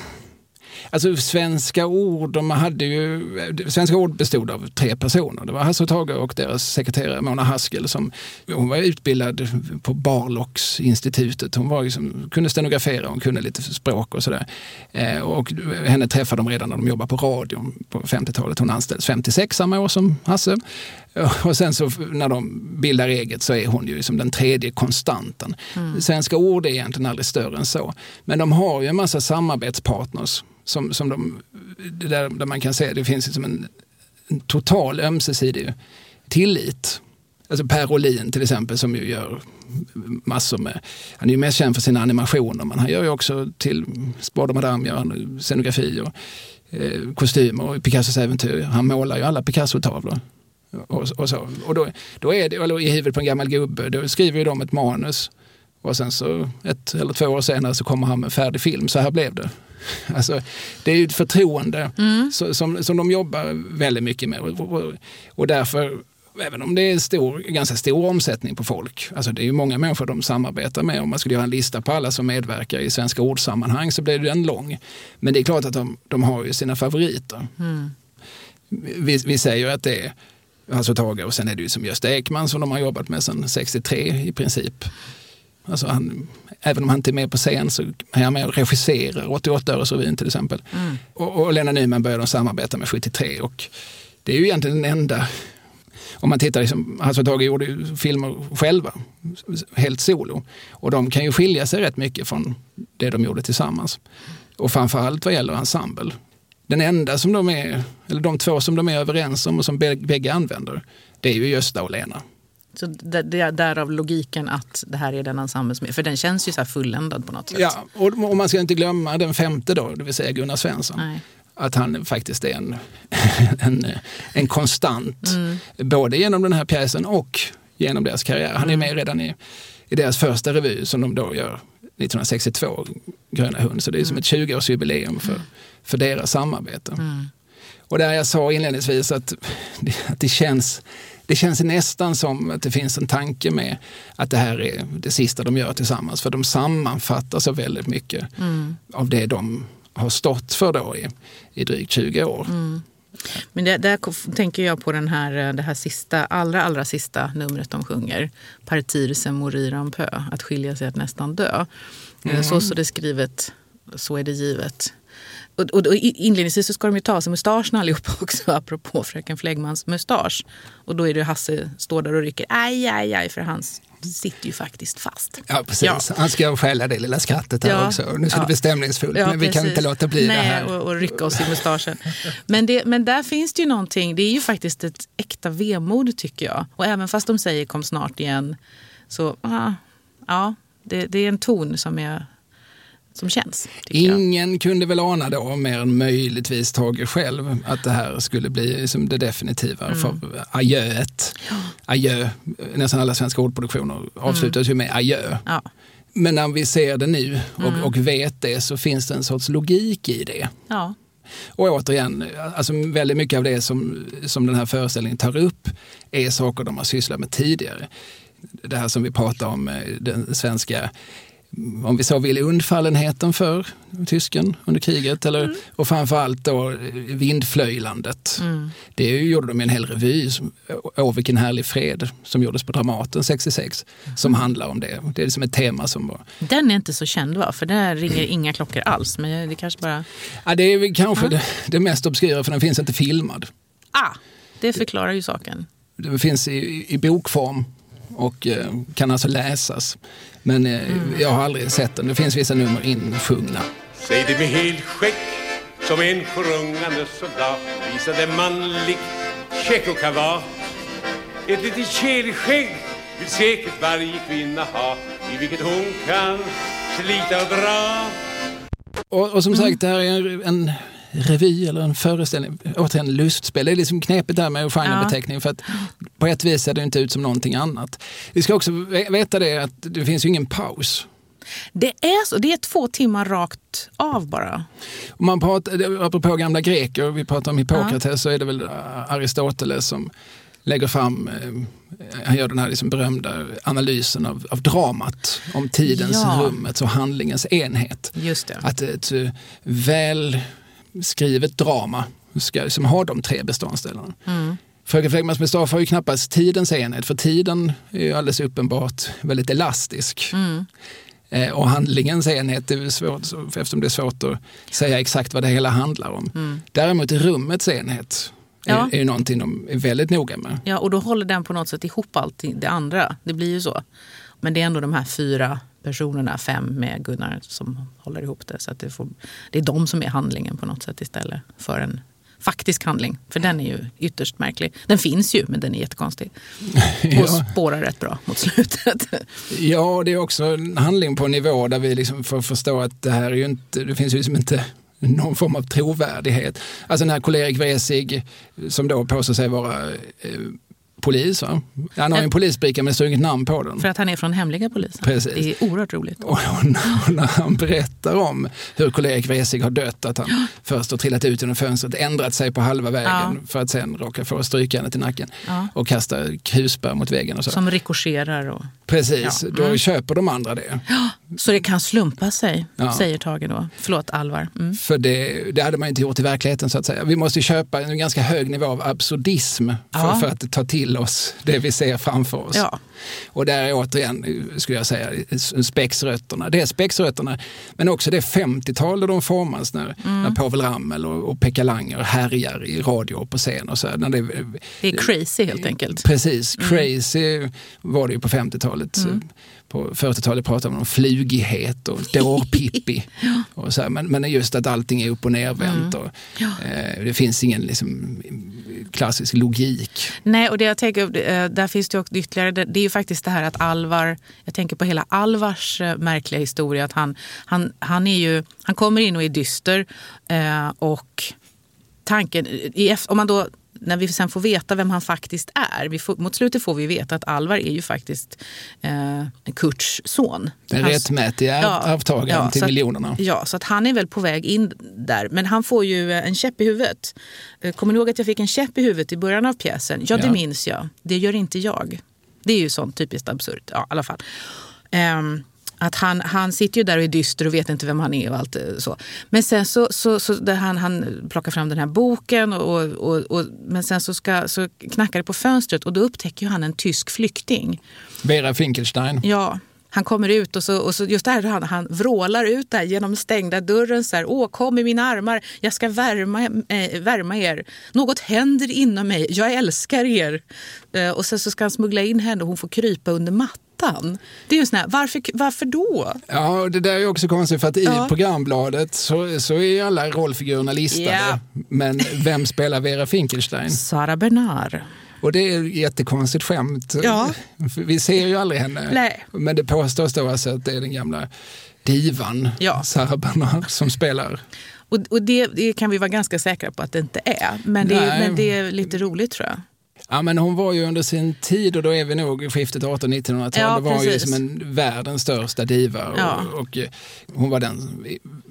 Speaker 2: Alltså Svenska Ord, de hade ju, Svenska Ord bestod av tre personer. Det var Hasse och Tage och deras sekreterare Mona Haskell som, hon var utbildad på Barlocksinstitutet. Hon var liksom, kunde stenografera, hon kunde lite språk och sådär. Eh, och henne träffade de redan när de jobbade på radion på femtiotalet. Hon anställdes femtiosex samma år som Hasse. Och sen så när de bildar eget så är hon ju som den tredje konstanten. Mm. Svenska Ord är egentligen aldrig större än så. Men de har ju en massa samarbetspartners som, som de, där, där man kan se det finns liksom en, en total ömsesidig tillit. Alltså Per Olin till exempel som ju gör massor med, han är ju mest känd för sina animationer men han gör ju också till Sport och Madame, gör han scenografi och eh, kostymer och Picassos äventyr. Han målar ju alla Picasso-tavlor. Och, och, så. och då, då är det, eller i huvudet på en gammal gubbe, då skriver ju de ett manus och sen så ett eller två år senare så kommer han med en färdig film, så här blev det. Alltså, det är ju ett förtroende mm. så, som, som de jobbar väldigt mycket med och, och, och därför, även om det är stor, ganska stor omsättning på folk, alltså det är ju många människor de samarbetar med, om man skulle göra en lista på alla som medverkar i Svenska Ordsammanhang så blir den lång, men det är klart att de, de har ju sina favoriter. Mm. Vi, vi säger ju att det är Hasse och Tage och sen är det ju som Gösta Ekman som de har jobbat med sedan sextiotre i princip. Alltså han, även om han inte är med på scen så är han med och regisserar åttioåtta år och så vidare till exempel. Mm. Och, och Lena Nyman började de samarbeta med sjuttiotre och det är ju egentligen den enda, om man tittar liksom, Hasse och Tage gjorde ju filmer själva, helt solo. Och de kan ju skilja sig rätt mycket från det de gjorde tillsammans. Och framförallt vad gäller ensemble. Den enda som de är, eller de två som de är överens om och som bägge använder, det är ju Gösta och Lena.
Speaker 1: Så det, det är därav logiken att det här är den ensemble som är, för den känns ju så här fulländad på något sätt.
Speaker 2: Ja, och, och man ska inte glömma den femte då, det vill säga Gunnar Svensson. Nej. Att han faktiskt är en, en, en konstant, mm. både genom den här pjäsen och genom deras karriär. Han är med redan i, i deras första revy som de då gör nittonhundrasextiotvå, Gröna hund. Så det är som ett tjugoårsjubileum för, för deras samarbete. Mm. Och där jag sa inledningsvis att det, att det känns... Det känns nästan som att det finns en tanke med att det här är det sista de gör tillsammans. För de sammanfattar så väldigt mycket mm. av det de har stått för då i, i drygt tjugo år. Mm.
Speaker 1: Men det, där tänker jag på den här, det här sista, allra, allra sista numret de sjunger. Partir se mourir en peu, att skilja sig att nästan dö. Mm. Så så det är skrivet, så är det givet. Och, och, och inledningsvis så ska de ju ta sig mustaschen allihopa också, apropå fröken Fläggmans mustasch. Och då är det Hasse står där och rycker aj, aj, aj, för han sitter ju faktiskt fast.
Speaker 2: Ja, precis. Ja. Han ska skälla det lilla skrattet här ja. också. Nu ska ja. det bli stämningsfullt, ja, men vi precis. kan inte låta bli
Speaker 1: Nej,
Speaker 2: det här.
Speaker 1: Och, och rycka oss i mustaschen. Men, det, men där finns det ju någonting, det är ju faktiskt ett äkta vemod tycker jag. Och även fast de säger kom snart igen, så ah, ja, det, det är en ton som är... som känns.
Speaker 2: Ingen jag. kunde väl ana då, mer än möjligtvis Tage själv, att det här skulle bli som det definitiva mm. för adjöet. Ja. Adjö. Nästan alla svenska ordproduktioner avslutas mm. ju med adjö. Ja. Men när vi ser det nu och, mm. och vet det, så finns det en sorts logik i det. Ja. Och återigen, alltså väldigt mycket av det som, som den här föreställningen tar upp är saker de har sysslat med tidigare. Det här som vi pratar om, den svenska, om vi så vill, undfallenheten för tysken under kriget, eller, mm. och framförallt då vindflöjlandet. Mm. Det gjorde de i en hel revy, Åh vilken härlig fred, som gjordes på Dramaten sextiosex, mm. som handlar om det. Det är liksom ett tema som var...
Speaker 1: Den är inte så känd, va? För där ringer mm. inga klockor alls, men det kanske bara...
Speaker 2: Ja, det är kanske mm. det, det mest obskyra, för den finns inte filmad.
Speaker 1: Ah, det förklarar ju saken.
Speaker 2: Det finns i, i bokform och eh, kan alltså läsas. Men eh, mm. jag har aldrig sett den. Det finns vissa nummer insjungna.
Speaker 11: Säg det med helskäck som en sjungande soldat, visade manlig käck och kan vara. Ett litet kelskägg vill säkert varje kvinna ha, i vilket hon kan slita och dra.
Speaker 2: Och, och som
Speaker 1: mm.
Speaker 2: sagt, det här är en revy eller en föreställning, återigen lustspel. Det är liksom knepigt där med genrebeteckning, ja. för att på ett vis ser det inte ut som någonting annat. Vi ska också veta det att det finns ju ingen paus.
Speaker 1: Det är så, det är två timmar rakt av bara.
Speaker 2: Om man pratar, apropå gamla greker, vi pratar om Hippokrates, ja. Så är det väl Aristoteles som lägger fram, han gör den här liksom berömda analysen av, av dramat, om tidens, ja. rummets och handlingens enhet.
Speaker 1: Just det.
Speaker 2: Att ett väl skrivet drama ska, som har de tre beståndsdelarna. Mm. Fröken Flegmans Mustafa har ju knappast tidens enhet, för tiden är ju alldeles uppenbart väldigt elastisk. Mm. Eh, och handlingens enhet är svårt, eftersom det är svårt att säga exakt vad det hela handlar om. Mm. Däremot rummets enhet är, ja. är ju någonting de är väldigt noga med.
Speaker 1: Ja, och då håller den på något sätt ihop allt det andra. Det blir ju så. Men det är ändå de här fyra personerna, fem med Gunnar, som håller ihop det. Så att det, får, det är de som är handlingen på något sätt istället för en faktisk handling. För den är ju ytterst märklig. Den finns ju, men den är jättekonstig. Och ja. spårar rätt bra mot slutet.
Speaker 2: Ja, det är också en handling på en nivå där vi liksom får förstå att det här är ju inte, det finns ju liksom inte någon form av trovärdighet. Alltså den här Kolerik Vreeswijk som då påstår sig vara eh, polis. Va? Han har ju en polisbricka men det står inget namn på den.
Speaker 1: För att han är från hemliga polisen.
Speaker 2: Precis.
Speaker 1: Det är oerhört roligt.
Speaker 2: Och, och, när, och när han berättar om hur Kolerik Vreeswijk har dött, att han ja. först har trillat ut genom fönstret, ändrat sig på halva vägen ja. för att sen råka få strykandet i nacken ja. och kasta krusbär mot väggen. Och så.
Speaker 1: Som rikoscherar. Och...
Speaker 2: Precis,
Speaker 1: ja.
Speaker 2: då
Speaker 1: mm.
Speaker 2: köper de andra det.
Speaker 1: Ja. Så det kan slumpa sig, ja. säger Tage då. Förlåt, Alvar. Mm.
Speaker 2: För det, det hade man inte gjort i verkligheten så att säga. Vi måste köpa en ganska hög nivå av absurdism för,
Speaker 1: ja.
Speaker 2: för att ta till oss det vi ser framför oss.
Speaker 1: Ja.
Speaker 2: Och där är återigen, skulle jag säga, spexrötterna. Det är spexrötterna, men också det femtiotal där de formas när, mm. när Povel Ramel och, och Pekka Langer härjar i radio och på scen. Och så här, när det,
Speaker 1: det är crazy helt enkelt.
Speaker 2: Precis,
Speaker 1: mm.
Speaker 2: crazy var det ju på femtiotalet. Mm. På fyrtiotalet pratade man om flugighet och dårpippi. ja. och så här, men, men just att allting är upp- och nervänt. Mm. Och, ja. eh, det finns ingen liksom, klassisk logik.
Speaker 1: Nej, och det jag tänker, där finns det också ytterligare, det, det är ju faktiskt det här att Alvar, jag tänker på hela Alvars märkliga historia, att han, han, han är ju, han kommer in och är dyster eh, och tanken, i, om man då när vi sen får veta vem han faktiskt är. Vi får, mot slutet får vi veta att Alvar är ju faktiskt eh, Kurts son.
Speaker 2: Den rättmätiga ja, avtagaren ja, till att, miljonerna.
Speaker 1: Ja, så att han är väl på väg in där. Men han får ju en käpp i huvudet. Kommer ni ihåg att jag fick en käpp i huvudet i början av pjäsen? Ja, det ja. minns jag. Det gör inte jag. Det är ju sånt typiskt absurt. Ja, i alla fall. Um, Att han, han sitter ju där och är dyster och vet inte vem han är och allt så. Men sen så, så, så där han, han plockar fram den här boken och, och, och, men sen så, ska, så knackar det på fönstret och då upptäcker ju han en tysk flykting.
Speaker 2: Vera Finkelstein.
Speaker 1: Ja, han kommer ut och så, och så just där han, han vrålar ut där genom stängda dörren så här, åh kom i mina armar, jag ska värma, äh, värma er. Något händer inom mig, jag älskar er. Uh, och sen så ska han smuggla in henne och hon får krypa under mattan. Det är ju sån här, varför, varför då?
Speaker 2: Ja, det där är också konstigt för att i ja. programbladet så, så är alla rollfigurerna listade. Ja. Men vem spelar Vera Finkelstein?
Speaker 1: Sara Bernard.
Speaker 2: Och det är ett jättekonstigt skämt.
Speaker 1: Ja.
Speaker 2: Vi ser ju aldrig henne.
Speaker 1: Nej.
Speaker 2: Men det påstås då alltså att det är den gamla divan,
Speaker 1: ja.
Speaker 2: Sara Bernard, som spelar.
Speaker 1: Och, och det, det kan vi vara ganska säkra på att det inte är. Men det, men det är lite roligt tror jag.
Speaker 2: Ja, men hon var ju under sin tid, och då är vi nog i skiftet artonhundratal-nittonhundratal,
Speaker 1: ja,
Speaker 2: det var
Speaker 1: precis.
Speaker 2: ju som en världens största diva.
Speaker 1: Ja.
Speaker 2: Och, och hon var den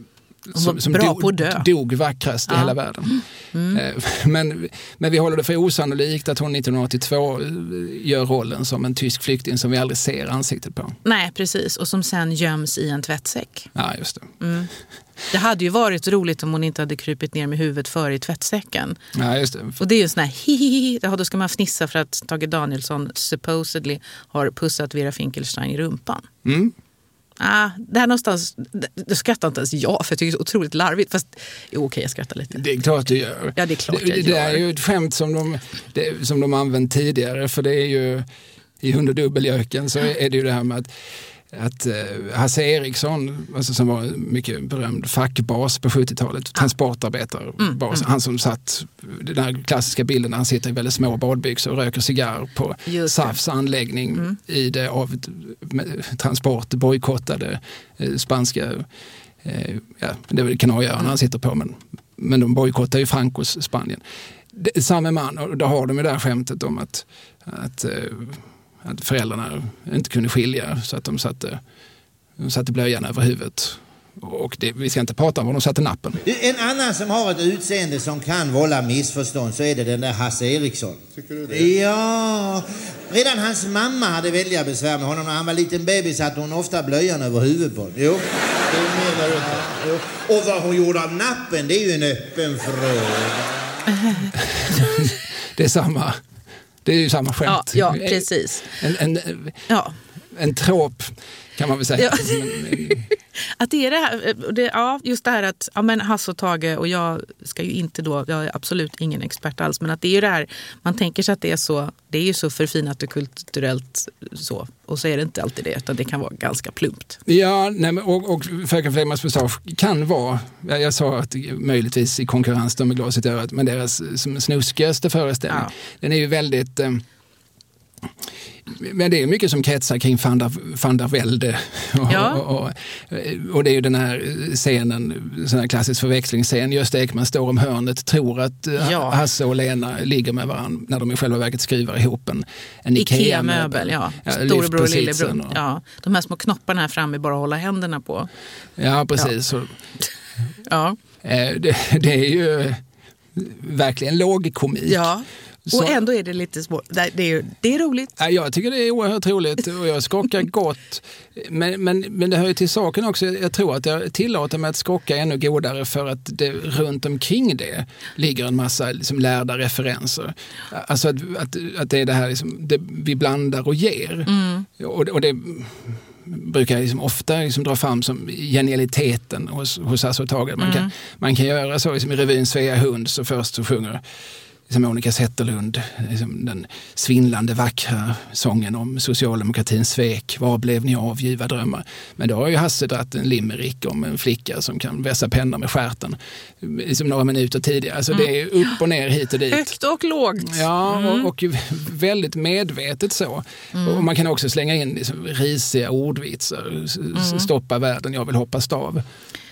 Speaker 1: hon
Speaker 2: som,
Speaker 1: var
Speaker 2: som
Speaker 1: bra
Speaker 2: dog,
Speaker 1: på att dö.
Speaker 2: dog vackrast
Speaker 1: ja.
Speaker 2: i hela världen. Mm. Men, men vi håller det för osannolikt att hon nittonhundraåttiotvå gör rollen som en tysk flykting som vi aldrig ser ansiktet på.
Speaker 1: Nej, precis. Och som sen göms i en tvättsäck.
Speaker 2: Ja, just det.
Speaker 1: Mm. Det hade ju varit roligt om hon inte hade krypit ner med huvudet före i tvättsäcken.
Speaker 2: Ja, just det.
Speaker 1: Och det är ju sån här hihihi. Då ska man fnissa för att Tage Danielsson supposedly har pussat Vera Finkelstein i rumpan.
Speaker 2: Mm.
Speaker 1: Ah, det här någonstans, det skrattar inte ens jag för jag tycker det är så otroligt larvigt. Fast jo, okej, jag skrattar lite.
Speaker 2: Det är klart du gör.
Speaker 1: Ja, det är klart jag
Speaker 2: det,
Speaker 1: gör.
Speaker 2: Det är ju ett skämt som de, det, som de använt tidigare, för det är ju i Hund och dubbeljöken så är det ju det här med att att uh, Hasse Eriksson, alltså, som var mycket berömd fackbas på sjuttiotalet, transportarbetarbas, mm, han som satt, den här klassiska bilden när han sitter i väldigt små badbyxor och röker cigarr på S A Fs anläggning mm. i det av transport bojkottade eh, spanska, eh, ja, det är väl Kanarieöarna mm. han sitter på, men, men de bojkottar ju Francos Spanien. Det, samma man, och då har de ju det där skämtet om att, att eh, att föräldrarna inte kunde skilja så att de satte De satte blöjan över huvudet. Och det, vi ska inte prata om vad de satte nappen.
Speaker 12: En annan som har ett utseende som kan vålla missförstånd, så är det den där Hasse Eriksson.
Speaker 10: Tycker du det?
Speaker 12: Ja, redan hans mamma hade väldiga besvär med honom. När han var liten bebis hade hon ofta blöjan över huvudet på. Jo.
Speaker 10: Det menar du inte.
Speaker 12: Jo. Och vad hon gjorde av nappen, det är ju en öppen fråga.
Speaker 2: Det är samma. Det är ju samma skämt.
Speaker 1: Ja, ja precis.
Speaker 2: En, en,
Speaker 1: ja.
Speaker 2: en trop kan man väl säga.
Speaker 1: Ja. Att det är det här, det, ja, just det här att ja, men Hasse och Tage, och jag ska ju inte då, jag är absolut ingen expert alls, men att det är ju det här, man tänker sig att det är så, det är ju så förfinat och kulturellt så, och så är det inte alltid det, utan det kan vara ganska plumpt.
Speaker 2: Ja, nej, och, och Fröken Flegmans mustasch kan vara, jag sa att möjligtvis i konkurrens med glaset i örat, men deras som snuskigaste föreställning, ja. Den är ju väldigt... Eh, Men det är mycket som kretsar kring van der Velde. Och,
Speaker 1: ja.
Speaker 2: och, och, och det är ju den här scenen, sån här klassisk förväxlingsscen. Gösta Ekman står om hörnet, tror att ja. Hasse och Lena ligger med varandra när de i själva verket skruvar ihop en, en
Speaker 1: Ikea-möbel. Ja.
Speaker 2: Ja,
Speaker 1: Storebror och lillebror.
Speaker 2: Och...
Speaker 1: Ja. De här små knopparna här framme är bara att hålla händerna på.
Speaker 2: Ja, precis.
Speaker 1: Ja. ja.
Speaker 2: Det, det är ju verkligen låg komik.
Speaker 1: Ja.
Speaker 2: Så,
Speaker 1: och ändå är det lite små. Det är, det är roligt.
Speaker 2: Ja, jag tycker det är oerhört roligt och jag skrockar gott. Men, men, men det hör ju till saken också. Jag tror att jag tillåter mig att skrocka ännu godare för att det runt omkring det ligger en massa liksom, lärda referenser. Alltså att, att, att det är det här liksom, det vi blandar och ger. Mm. Och, och det brukar jag liksom ofta liksom dra fram som genialiteten hos, hos Hasse och Tage. Man, mm. kan, man kan göra så liksom, i revyn Svea Hund, så först så sjunger som Monica Zetterlund, liksom den svindlande vackra sången om socialdemokratins svek. Var blev ni av, ljuva drömmar? Men då har ju Hasse dratt en limerick om en flicka som kan vässa pennor med skärten. Liksom några minuter tidigare. Alltså mm. det är upp och ner, hit och dit.
Speaker 1: Högt och lågt.
Speaker 2: Ja,
Speaker 1: mm.
Speaker 2: och, och väldigt medvetet så. Mm. Och man kan också slänga in liksom risiga ordvitsar. Mm. Stoppa världen, jag vill hoppa stav.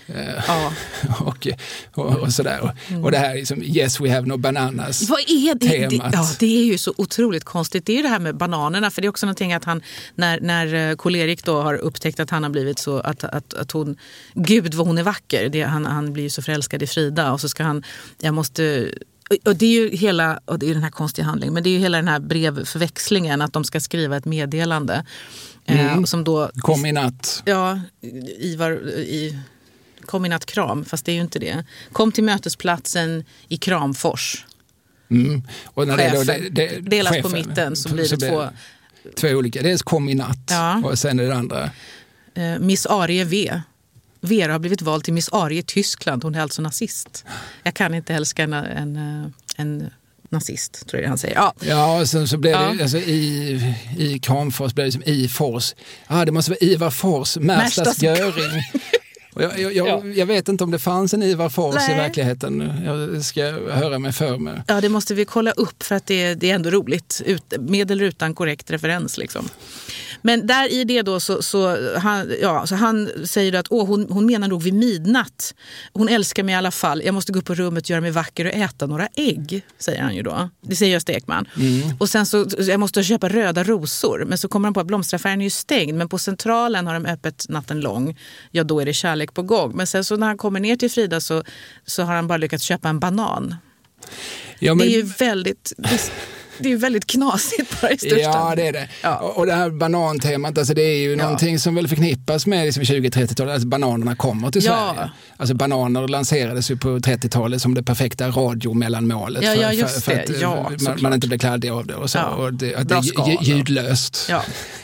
Speaker 2: Ja. och, och, och sådär. Mm. Och det här liksom, yes we have no bananas.
Speaker 1: Vad är det?
Speaker 2: Temat.
Speaker 1: Det, ja, det är ju så otroligt konstigt. Det är ju det här med bananerna, för det är också någonting att han, när, när Karl-Erik då har upptäckt att han har blivit så, att, att, att hon, gud vad hon är vacker. Det, han, han blir ju så förälskad i Frida, och så ska han, jag måste... Och det är ju hela, och det är den här konstiga handlingen, men det är ju hela den här brevförväxlingen, att de ska skriva ett meddelande. Mm. Eh, som då...
Speaker 2: Kom i natt.
Speaker 1: Ja, Ivar... I, kom i natt kram, fast det är ju inte det. Kom till mötesplatsen i Kramfors.
Speaker 2: Mm. Och när
Speaker 1: chefen,
Speaker 2: det då, det, det,
Speaker 1: delas
Speaker 2: chefen,
Speaker 1: på mitten, så blir
Speaker 2: så
Speaker 1: det två...
Speaker 2: Två olika. Dels kom i natt, ja. Och sen är det andra.
Speaker 1: Eh, Miss Arie V. Vera har blivit vald till Miss Arie i Tyskland. Hon är alltså nazist. Jag kan inte älska en, en, en nazist, tror jag han säger. Ja,
Speaker 2: ja och sen så blev ja. det alltså, i, i Kramfors blev det som i Fors. Ja, det måste vara Ivar Fors, Märstas Göring. Jag, jag, jag, ja. jag vet inte om det fanns en Ivar Fors Nej. i verkligheten. Jag ska höra mig för mig.
Speaker 1: Ja, det måste vi kolla upp, för att det, det är ändå roligt. Ut, med eller utan korrekt referens liksom. Men där i det då så, så, han, ja, så han säger att åh, hon, hon menar nog vid midnatt. Hon älskar mig i alla fall. Jag måste gå upp på rummet, göra mig vacker och äta några ägg, säger han ju då. Det säger Gösta Ekman. Mm. Och sen så, jag måste köpa röda rosor. Men så kommer han på att blomsteraffären är ju stängd. Men på Centralen har de öppet natten lång. Ja, då är det kärlek på gång. Men sen så när han kommer ner till Frida så, så har han bara lyckats köpa en banan. Ja, men... Det är ju väldigt... Det är ju väldigt knasigt bara i största.
Speaker 2: Ja, det är det. Ja. Och det här banantemat, alltså det är ju ja. någonting som väl förknippas med liksom tjugo-trettiotalet. Alltså bananerna kommer till ja. Sverige. Alltså bananer lanserades ju på trettiotalet som det perfekta radiomellanmålet.
Speaker 1: Ja,
Speaker 2: för,
Speaker 1: ja, just
Speaker 2: för, för att
Speaker 1: ja,
Speaker 2: man, man inte blir kladdig av det. Och så,
Speaker 1: ja.
Speaker 2: och det, att det är ljudlöst.
Speaker 1: Ja.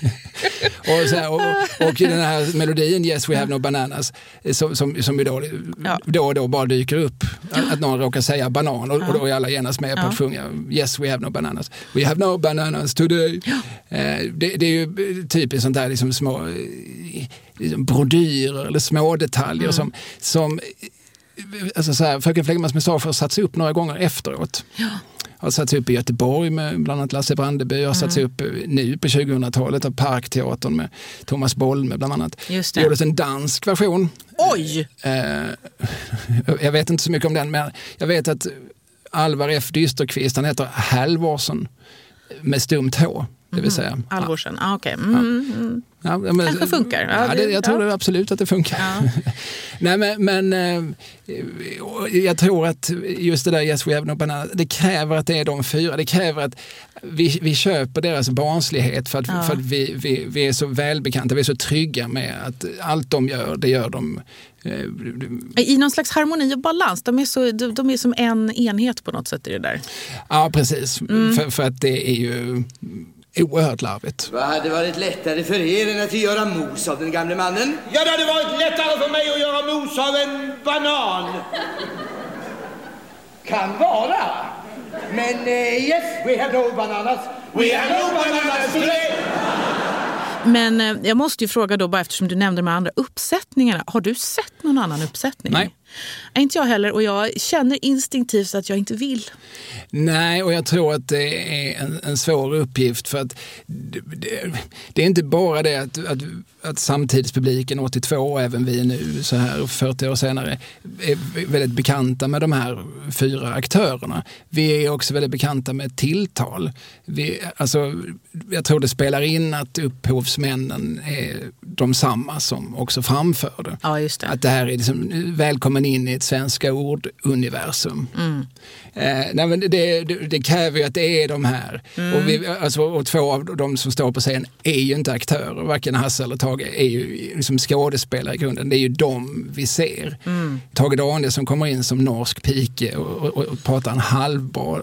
Speaker 2: och, så här, och, och den här melodin Yes we have no bananas som, som, som ju då, ja. då och då bara dyker upp. Att, att någon råkar säga banan och, ja. och då är alla genast med på ja. att sjunga Yes we have no bananas. We have no bananas today. Ja. Eh, det, det är ju typiskt sånt där liksom små liksom brodyrer eller små detaljer mm. som, som alltså så här, Fröken Flegmans mustasch har satts upp några gånger efteråt.
Speaker 1: Ja.
Speaker 2: Har satts upp i Göteborg med bland annat Lasse Brandeby. Har mm. satts upp nu på tjugohundratalet av Parkteatern med Thomas Bolme bland annat.
Speaker 1: Just det.
Speaker 2: Det gjordes en dansk version.
Speaker 1: Oj!
Speaker 2: Eh, jag vet inte så mycket om den, men jag vet att Alvar F. Dysterqvist, han heter Halvorsen med stumt H. det vill säga.
Speaker 1: Mm. Halvår sedan, ah, okej. Okay. Mm, ja. mm.
Speaker 2: Ja, men,
Speaker 1: kanske funkar. Ja,
Speaker 2: ja, det, jag tror
Speaker 1: ja.
Speaker 2: det absolut att det funkar. Ja. Nej, men, men jag tror att just det där Yes We Have No Banana, det kräver att det är de fyra. Det kräver att vi, vi köper deras barnslighet för att, ja. för att vi, vi, vi är så välbekanta, vi är så trygga med att allt de gör, det gör de.
Speaker 1: I någon slags harmoni och balans. De är, så, de, de är som en enhet på något sätt i det där.
Speaker 2: Ja, precis. Mm. För, för att det är ju oerhört larvigt.
Speaker 13: Vad hade varit lättare för er än att göra mos av den gamle mannen?
Speaker 5: Ja, det hade varit lättare för mig att göra mos av en banan.
Speaker 13: Kan vara. Men uh, yes, we have no bananas. We have no bananas today.
Speaker 1: Men eh, jag måste ju fråga då, bara eftersom du nämnde de andra uppsättningarna. Har du sett någon annan uppsättning?
Speaker 2: Nej.
Speaker 1: Inte jag heller, och jag känner instinktivt att jag inte vill.
Speaker 2: Nej, och jag tror att det är en, en svår uppgift för att det, det, det är inte bara det att, att, att samtidspubliken åttiotvå och även vi nu så här fyrtio år senare är väldigt bekanta med de här fyra aktörerna. Vi är också väldigt bekanta med tilltal. Vi, alltså, jag tror det spelar in att upphovsmännen är de samma som också framför det.
Speaker 1: Ja, just det.
Speaker 2: Att det här är liksom välkommen in i ett svenska orduniversum. Mm. Eh, nej, men det, det, det kräver ju att det är de här. Mm. Och, vi, alltså, och två av de som står på scen är ju inte aktörer. Varken Hasse eller Tage är ju liksom skådespelare i grunden. Det är ju de vi ser. Mm. Tage Daniel som kommer in som norsk pike och, och, och pratar en halvbra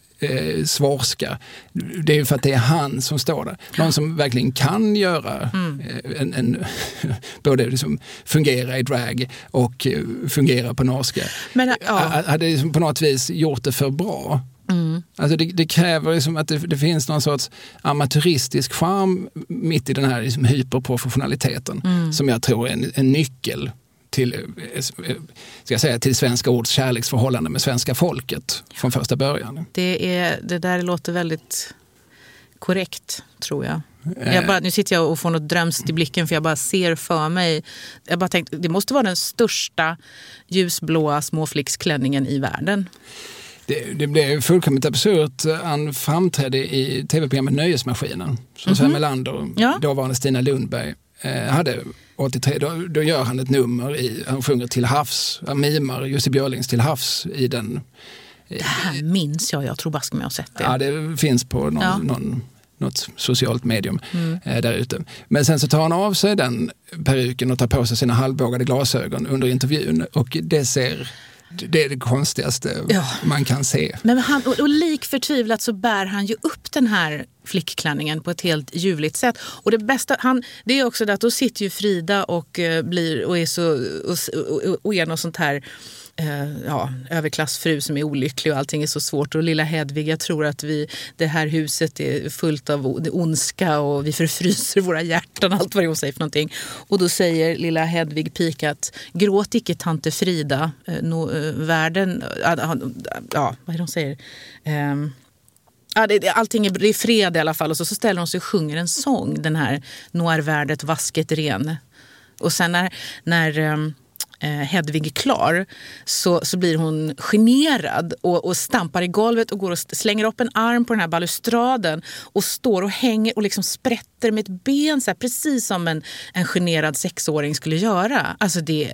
Speaker 2: Eh, svorska. Det är ju för att det är han som står där. Någon som verkligen kan göra mm. eh, en, en både liksom fungera i drag och eh, fungera på norska. Men, ja. Hade liksom på något vis gjort det för bra. Mm. Alltså det, det kräver liksom att det, det finns någon sorts amatöristisk charm mitt i den här liksom hyperprofessionaliteten mm. som jag tror är en, en nyckel till, ska jag säga, till svenska ords kärleksförhållande med svenska folket från första början.
Speaker 1: Det, är, det där låter väldigt korrekt, tror jag. Jag bara, nu sitter jag och får något drömst i blicken för jag bara ser för mig. Jag bara tänkte, det måste vara den största ljusblåa småflicksklänningen i världen.
Speaker 2: Det, det blev fullkomligt absurt. Han framträdde i tv-programmet Nöjesmaskinen som mm-hmm. Sven Melander, ja. Dåvarande Stina Lundberg, eh, hade åttiotre. Då, då gör han ett nummer, i, han sjunger Till havs, han mimar Jussi Björlings Till havs i den.
Speaker 1: Det här minns jag, jag tror bara ska jag ha sett det.
Speaker 2: Ja, det finns på någon, ja. någon, något socialt medium mm. eh, där ute. Men sen så tar han av sig den peruken och tar på sig sina halvbågade glasögon under intervjun och det ser... Det är det konstigaste ja. man kan se.
Speaker 1: Men han, och, och lik förtvivlat så bär han ju upp den här flickklänningen på ett helt ljuvligt sätt. Och det bästa, han, det är också det att då sitter ju Frida och, uh, blir, och är så och, och, och är något sånt här Uh, ja, överklassfru som är olycklig och allting är så svårt. Och lilla Hedvig, jag tror att vi, det här huset är fullt av ondska och vi förfryser våra hjärtan, allt vad det hon säger för någonting. Och då säger lilla Hedvig pikat, gråt icke tante Frida, uh, no, uh, världen, uh, uh, ja, vad är det hon säger? Um, Ja, det, allting är, det är fred i alla fall. Och så, så ställer hon sig och sjunger en sång, den här Nå är värdet vasket ren. Och sen när, när um, Hedvig är klar så, så blir hon generad och, och stampar i golvet och går och slänger upp en arm på den här balustraden och står och hänger och liksom sprätter med ett ben så här, precis som en, en generad sexåring skulle göra. Alltså det är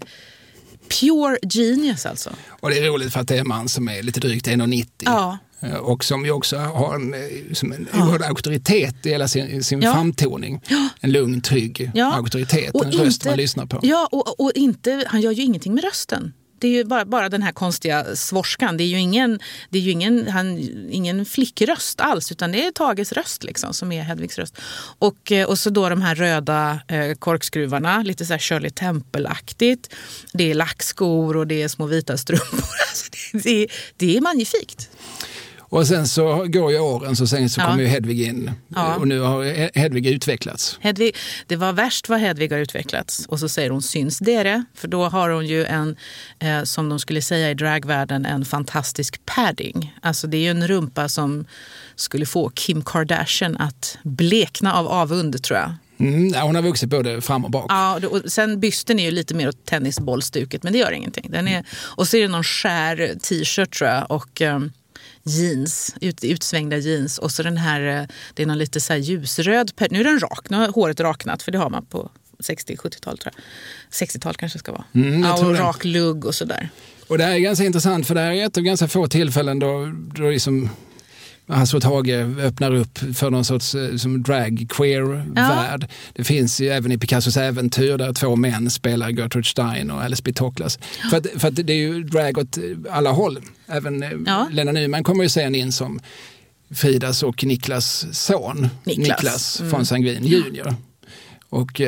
Speaker 1: pure genius alltså.
Speaker 2: Och det är roligt för att det är en man som är lite drygt en komma nittio. Ja. Och som ju också har en, som en ja. auktoritet i hela sin, sin ja. framtoning. Ja. En lugn, trygg ja. auktoritet. Och en inte, röst man lyssnar på.
Speaker 1: Ja, och, och inte, han gör ju ingenting med rösten. Det är ju bara, bara den här konstiga svorskan. Det är ju ingen, det är ju ingen, han, ingen flickröst alls, utan det är Tages röst liksom, som är Hedvigs röst. Och, och så då de här röda eh, korkskruvarna, lite så här Shirley Temple-aktigt. Det är lackskor och det är små vita strumpor. Alltså det, det, det är magnifikt.
Speaker 2: Och sen så går ju åren så sen så ja. kommer ju Hedvig in ja. och nu har Hedvig utvecklats.
Speaker 1: Hedvig, det var värst vad Hedvig har utvecklats. Och så säger hon syns det det. För då har hon ju en, eh, som de skulle säga i dragvärlden, en fantastisk padding. Alltså det är ju en rumpa som skulle få Kim Kardashian att blekna av avund, tror jag.
Speaker 2: Mm, hon har vuxit både fram och bak.
Speaker 1: Ja, och sen bysten är ju lite mer åt tennisbollstuket, men det gör ingenting. Den är, och så är det någon skär t-shirt, tror jag, och... Um, jeans, ut, utsvängda jeans. Och så den här, det är någon lite så här ljusröd, nu är den rak, nu har håret raknat, för det har man på sextio-sjuttiotal tror jag. sextiotal kanske ska vara.
Speaker 2: Mm,
Speaker 1: ja, och rak lugg och sådär.
Speaker 2: Och det här är ganska intressant, för det här är ett av ganska få tillfällen då, då liksom Hasse och Tage öppnar upp för någon sorts som drag queer-värld. Ja. Det finns ju även i Picassos äventyr där två män spelar Gertrude Stein och Alice B. Toklas. Ja. För, att, för att det är ju drag åt alla håll. Även ja. Lena Nyman kommer ju sen in som Fridas och Niklas son. Niklas, Niklas mm. von Sanguin junior. Och...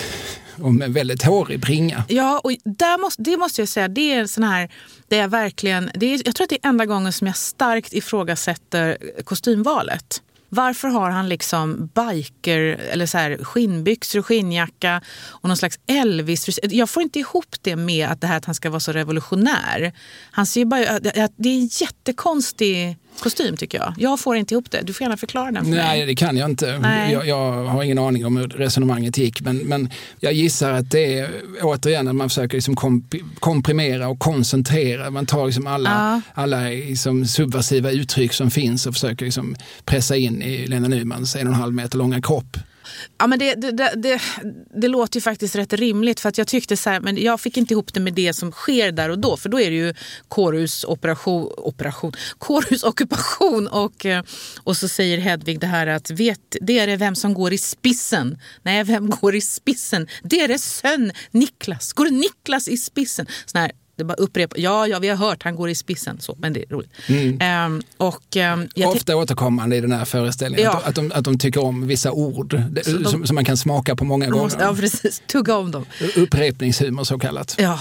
Speaker 2: och med väldigt hårig bringa.
Speaker 1: Ja, och där måste, det måste jag säga, det är en sån här, det är verkligen, det är, jag tror att det är enda gången som jag starkt ifrågasätter kostymvalet. Varför har han liksom biker eller så här skinnbyxor och skinnjacka och någon slags Elvis? Jag får inte ihop det med att det här att han ska vara så revolutionär. Han ser ju bara, det är en jättekonstig kostym tycker jag. Jag får inte ihop det. Du får gärna förklara den för mig.
Speaker 2: Nej, det kan jag inte. Jag, jag har ingen aning om hur resonemanget gick. Men, men jag gissar att det är återigen att man försöker liksom komp- komprimera och koncentrera. Man tar liksom alla, ja. alla liksom subversiva uttryck som finns och försöker liksom pressa in i Lena Nymans en och en halv meter långa kropp.
Speaker 1: Ja, men det, det, det, det, det låter ju faktiskt rätt rimligt, för att jag tyckte så här, men jag fick inte ihop det med det som sker där och då, för då är det ju kårhusoperation operation, kårhusockupation och, och så säger Hedvig det här att vet, det är det vem som går i spissen. Nej, vem går i spissen? Det är det sön Niklas. Går Niklas i spissen? Sån här, det bara upprepa. Ja, ja, vi har hört han går i spissen så, men det är roligt. Mm. Um, och um, jag
Speaker 2: ofta återkommande i den här föreställningen ja. att, att, de, att de tycker om vissa ord så de, som, som man kan smaka på många gånger.
Speaker 1: Måste, ja, precis. Tugga om dem.
Speaker 2: Upprepningshumor så kallat.
Speaker 1: Ja.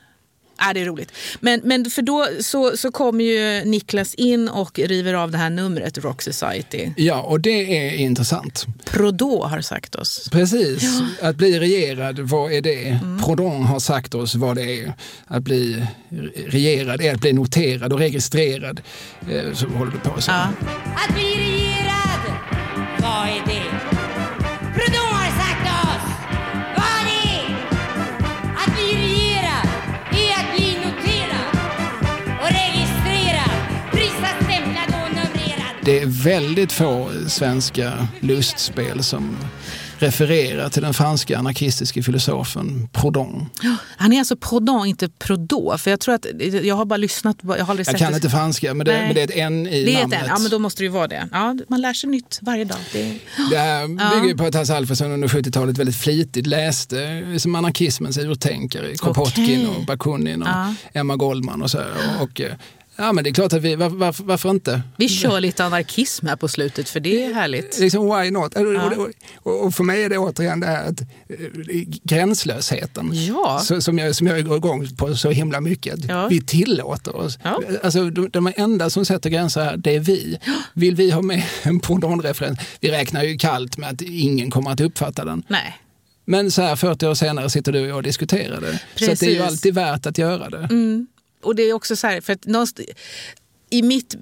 Speaker 1: Ja, det är roligt. Men, men för då så, så kommer ju Niklas in och river av det här numret, Rock Society.
Speaker 2: Ja, och det är intressant.
Speaker 1: Proudhon har sagt oss.
Speaker 2: Precis. Ja. Att bli regerad, vad är det? Mm. Proudhon har sagt oss vad det är. Att bli regerad är att bli noterad och registrerad. Så håller du på så.
Speaker 1: Ja.
Speaker 3: Att bli regerad, vad är det? Proudhon har sagt oss vad det är. Att bli regerad är att bli noterad och registrerad, prisad, stämplad och numrerad.
Speaker 2: Det är väldigt få svenska lustspel som refererar till den franska anarkistiska filosofen Proudhon.
Speaker 1: Ja, han är alltså Proudhon, inte Proudhon. För jag tror att, jag har bara lyssnat, jag har aldrig
Speaker 2: jag
Speaker 1: sett
Speaker 2: kan
Speaker 1: det.
Speaker 2: inte franska, men det, men det är ett N i
Speaker 1: det är
Speaker 2: namnet.
Speaker 1: Ett N. Ja, men då måste det ju vara det. Ja, man lär sig nytt varje dag. Det,
Speaker 2: det här bygger ju på att Hasse Alfredson under sjuttiotalet väldigt flitigt läste som anarkismens urtänkare, Kropotkin okay. och Bakunin och ja. Emma Goldman och så. Och, och ja, men det är klart att vi, var, var, varför inte?
Speaker 1: Vi kör lite anarkism här på slutet, för det är härligt.
Speaker 2: Liksom, why not? Ja. Och, och för mig är det återigen det här att, gränslösheten
Speaker 1: ja.
Speaker 2: så, som, jag, som jag går igång på så himla mycket. Ja. Vi tillåter oss. Ja. Alltså, de, de enda som sätter gränser här, det är vi. Ja. Vill vi ha med en Proudhon-referens? Vi räknar ju kallt med att ingen kommer att uppfatta den.
Speaker 1: Nej.
Speaker 2: Men så här fyrtio år senare sitter du och diskuterar det. Precis. Så att det är ju alltid värt att göra det.
Speaker 1: Mm. Och det är också så här, för att någonstans, i mitt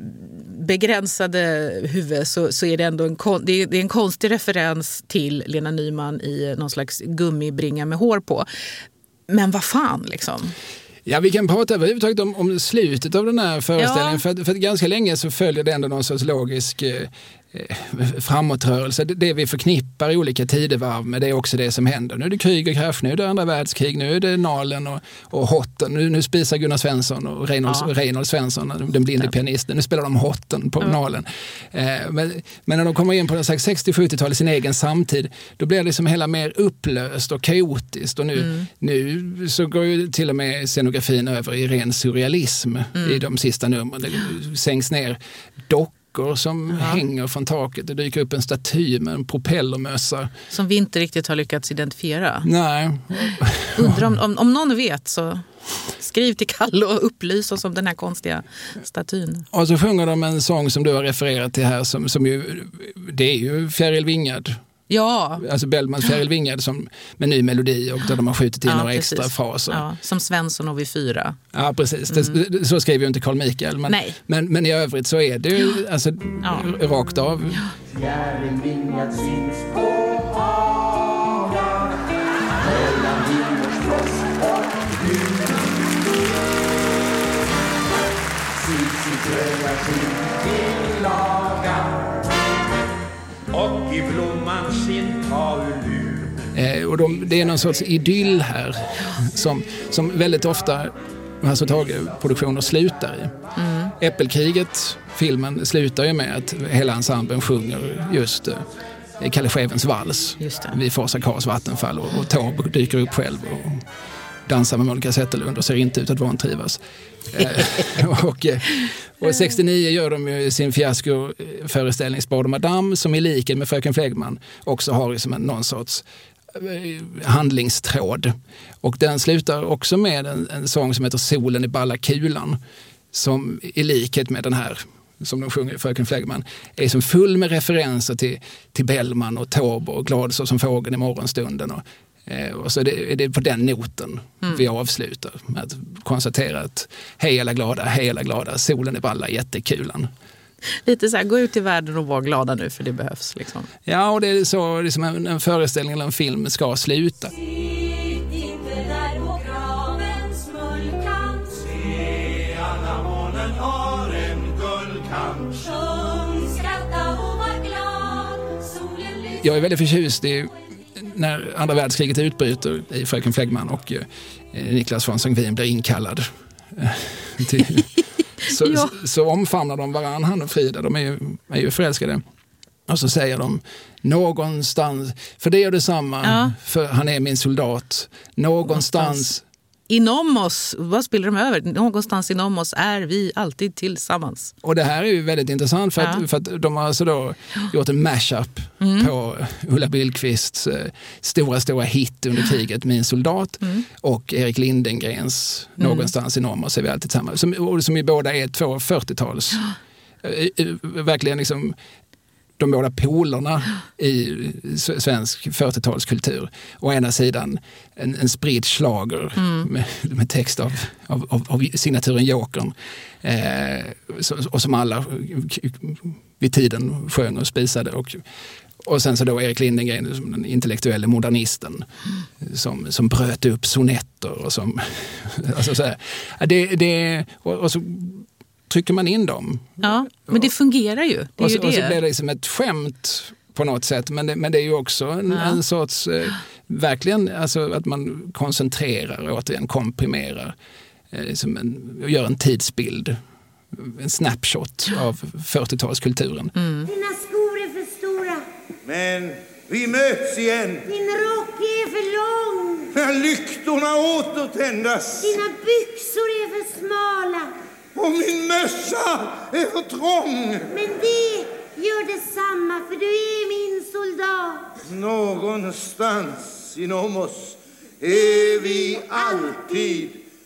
Speaker 1: begränsade huvud så, så är det ändå en, kon, det är, det är en konstig referens till Lena Nyman i någon slags gummibringa med hår på. Men vad fan liksom?
Speaker 2: Ja, vi kan prata överhuvudtaget om, om slutet av den här föreställningen. Ja. För, att, för att ganska länge så följer det ändå någon sorts logisk eh, framåtrörelse. Det, det vi förknippar i olika tidevarv med, det är också det som händer. Nu är det krig och krasch, nu är det andra världskrig, nu är det Nalen och, och Hotten. Nu, nu spisar Gunnar Svensson och Reinhold, ja. Reinhold Svensson, den blinde ja. pianisten. Nu spelar de Hotten på ja. Nalen. Eh, men, men när de kommer in på den sextio-sjuttiotalet i sin egen samtid, då blir det liksom hela mer upplöst och kaotiskt. Och nu, mm. nu så går ju till och med scenografin över i ren surrealism mm. i de sista numren. Det sänks ner dock som ja. hänger från taket. Det dyker upp en staty med en propellermössa.
Speaker 1: Som vi inte riktigt har lyckats identifiera.
Speaker 2: Nej.
Speaker 1: Undrar om, om, om någon vet så skriv till Kalle och upplys oss om den här konstiga statyn.
Speaker 2: Och så sjunger de en sång som du har refererat till här som, som ju, det är ju Fjäril Wingard.
Speaker 1: Ja.
Speaker 2: Alltså Bellmans Fjäril Wingard som med ny melodi och där de har skjutit in ja, några precis. extra fraser.
Speaker 1: Ja, som Svensson och vi fyra.
Speaker 2: Ja, precis. Mm. Det, så skriver ju inte Carl Michael. Men,
Speaker 1: Nej.
Speaker 2: Men, men i övrigt så är det ju alltså,
Speaker 1: ja.
Speaker 2: rakt av.
Speaker 3: Fjäril Wingard syns på hagar mellan Himmersfrost och Gud. Sitt sitt
Speaker 9: kreativ tillaga och i blomman sin taulur.
Speaker 2: Eh, och de, det är någon sorts idyll här som, som väldigt ofta Hasse och Tage-produktioner slutar i. Mm. Äppelkriget, filmen, slutar ju med att hela ensemblen sjunger just eh, Kalle Schewens vals vid Forsa Kars vattenfall och, och Taube dyker upp själv och dansar med Monica Zetterlund och ser inte ut att vantrivas. eh, och, och sextionio gör de ju sin fiasko-föreställning Spade Madame som i likhet med Fröken Flegman också har liksom en, någon sorts handlingstråd. Och den slutar också med en, en sång som heter Solen i balla kulan som i likhet med den här som de sjunger i Fröken Flegman är som full med referenser till, till Bellman och Taube och Glad så som fågeln i morgonstunden och, eh, och så det, är det på den noten mm. vi avslutar med att konstatera att hej alla glada, hej alla glada, solen i balla jättekulan.
Speaker 1: Lite så här, gå ut i världen och vara glada nu för det behövs liksom.
Speaker 2: Ja, och det är så liksom en, en föreställning eller en film ska sluta. Jag är väldigt förtjust i när andra världskriget utbryter i Fröken Flegman och eh, Niklas von Sankt blir inkallad till Så, ja. så, så omfamnar de varann, han och Frida, de är ju, är ju förälskade. Och så säger de någonstans, för det är detsamma, ja. För han är min soldat. Någonstans. någonstans.
Speaker 1: Inom oss, vad spelar de över? Någonstans inom oss är vi alltid tillsammans.
Speaker 2: Och det här är ju väldigt intressant för, ja. att, för att de har alltså då gjort en mashup mm. på Ulla Billqvists eh, stora, stora hit under kriget, Min soldat, mm. och Erik Lindengrens mm. Någonstans inom oss är vi alltid tillsammans. Som, som ju båda är två fyrtiotals. Ja. Eh, verkligen liksom de båda polerna i svensk fyrtiotalskultur. Å ena sidan en, en spridd schlager mm. med, med text av, av, av, av signaturen Jokern eh, så, och som alla vid tiden sjöng och spisade. Och, och sen så då Erik Lindengren som den intellektuella modernisten mm. som, som bröt upp sonetter och som alltså så här, det, det, och, och så trycker man in dem.
Speaker 1: Ja, men det fungerar ju. Det är
Speaker 2: och, så,
Speaker 1: ju det.
Speaker 2: och så blir det liksom ett skämt på något sätt. Men det, men det är ju också en, ja. en sorts, eh, verkligen, alltså att man koncentrerar och återigen komprimerar. Eh, som en, och gör en tidsbild. En snapshot av fyrtiotalskulturen.
Speaker 3: Mm. Dina skor är för stora.
Speaker 5: Men vi möts igen.
Speaker 3: Din rock är för lång.
Speaker 5: När lyktorna återtändas.
Speaker 3: Dina byxor är för smala.
Speaker 5: Och min mössa är för trång.
Speaker 3: Men det gör detsamma, för du är min soldat.
Speaker 5: Någonstans inom oss är vi alltid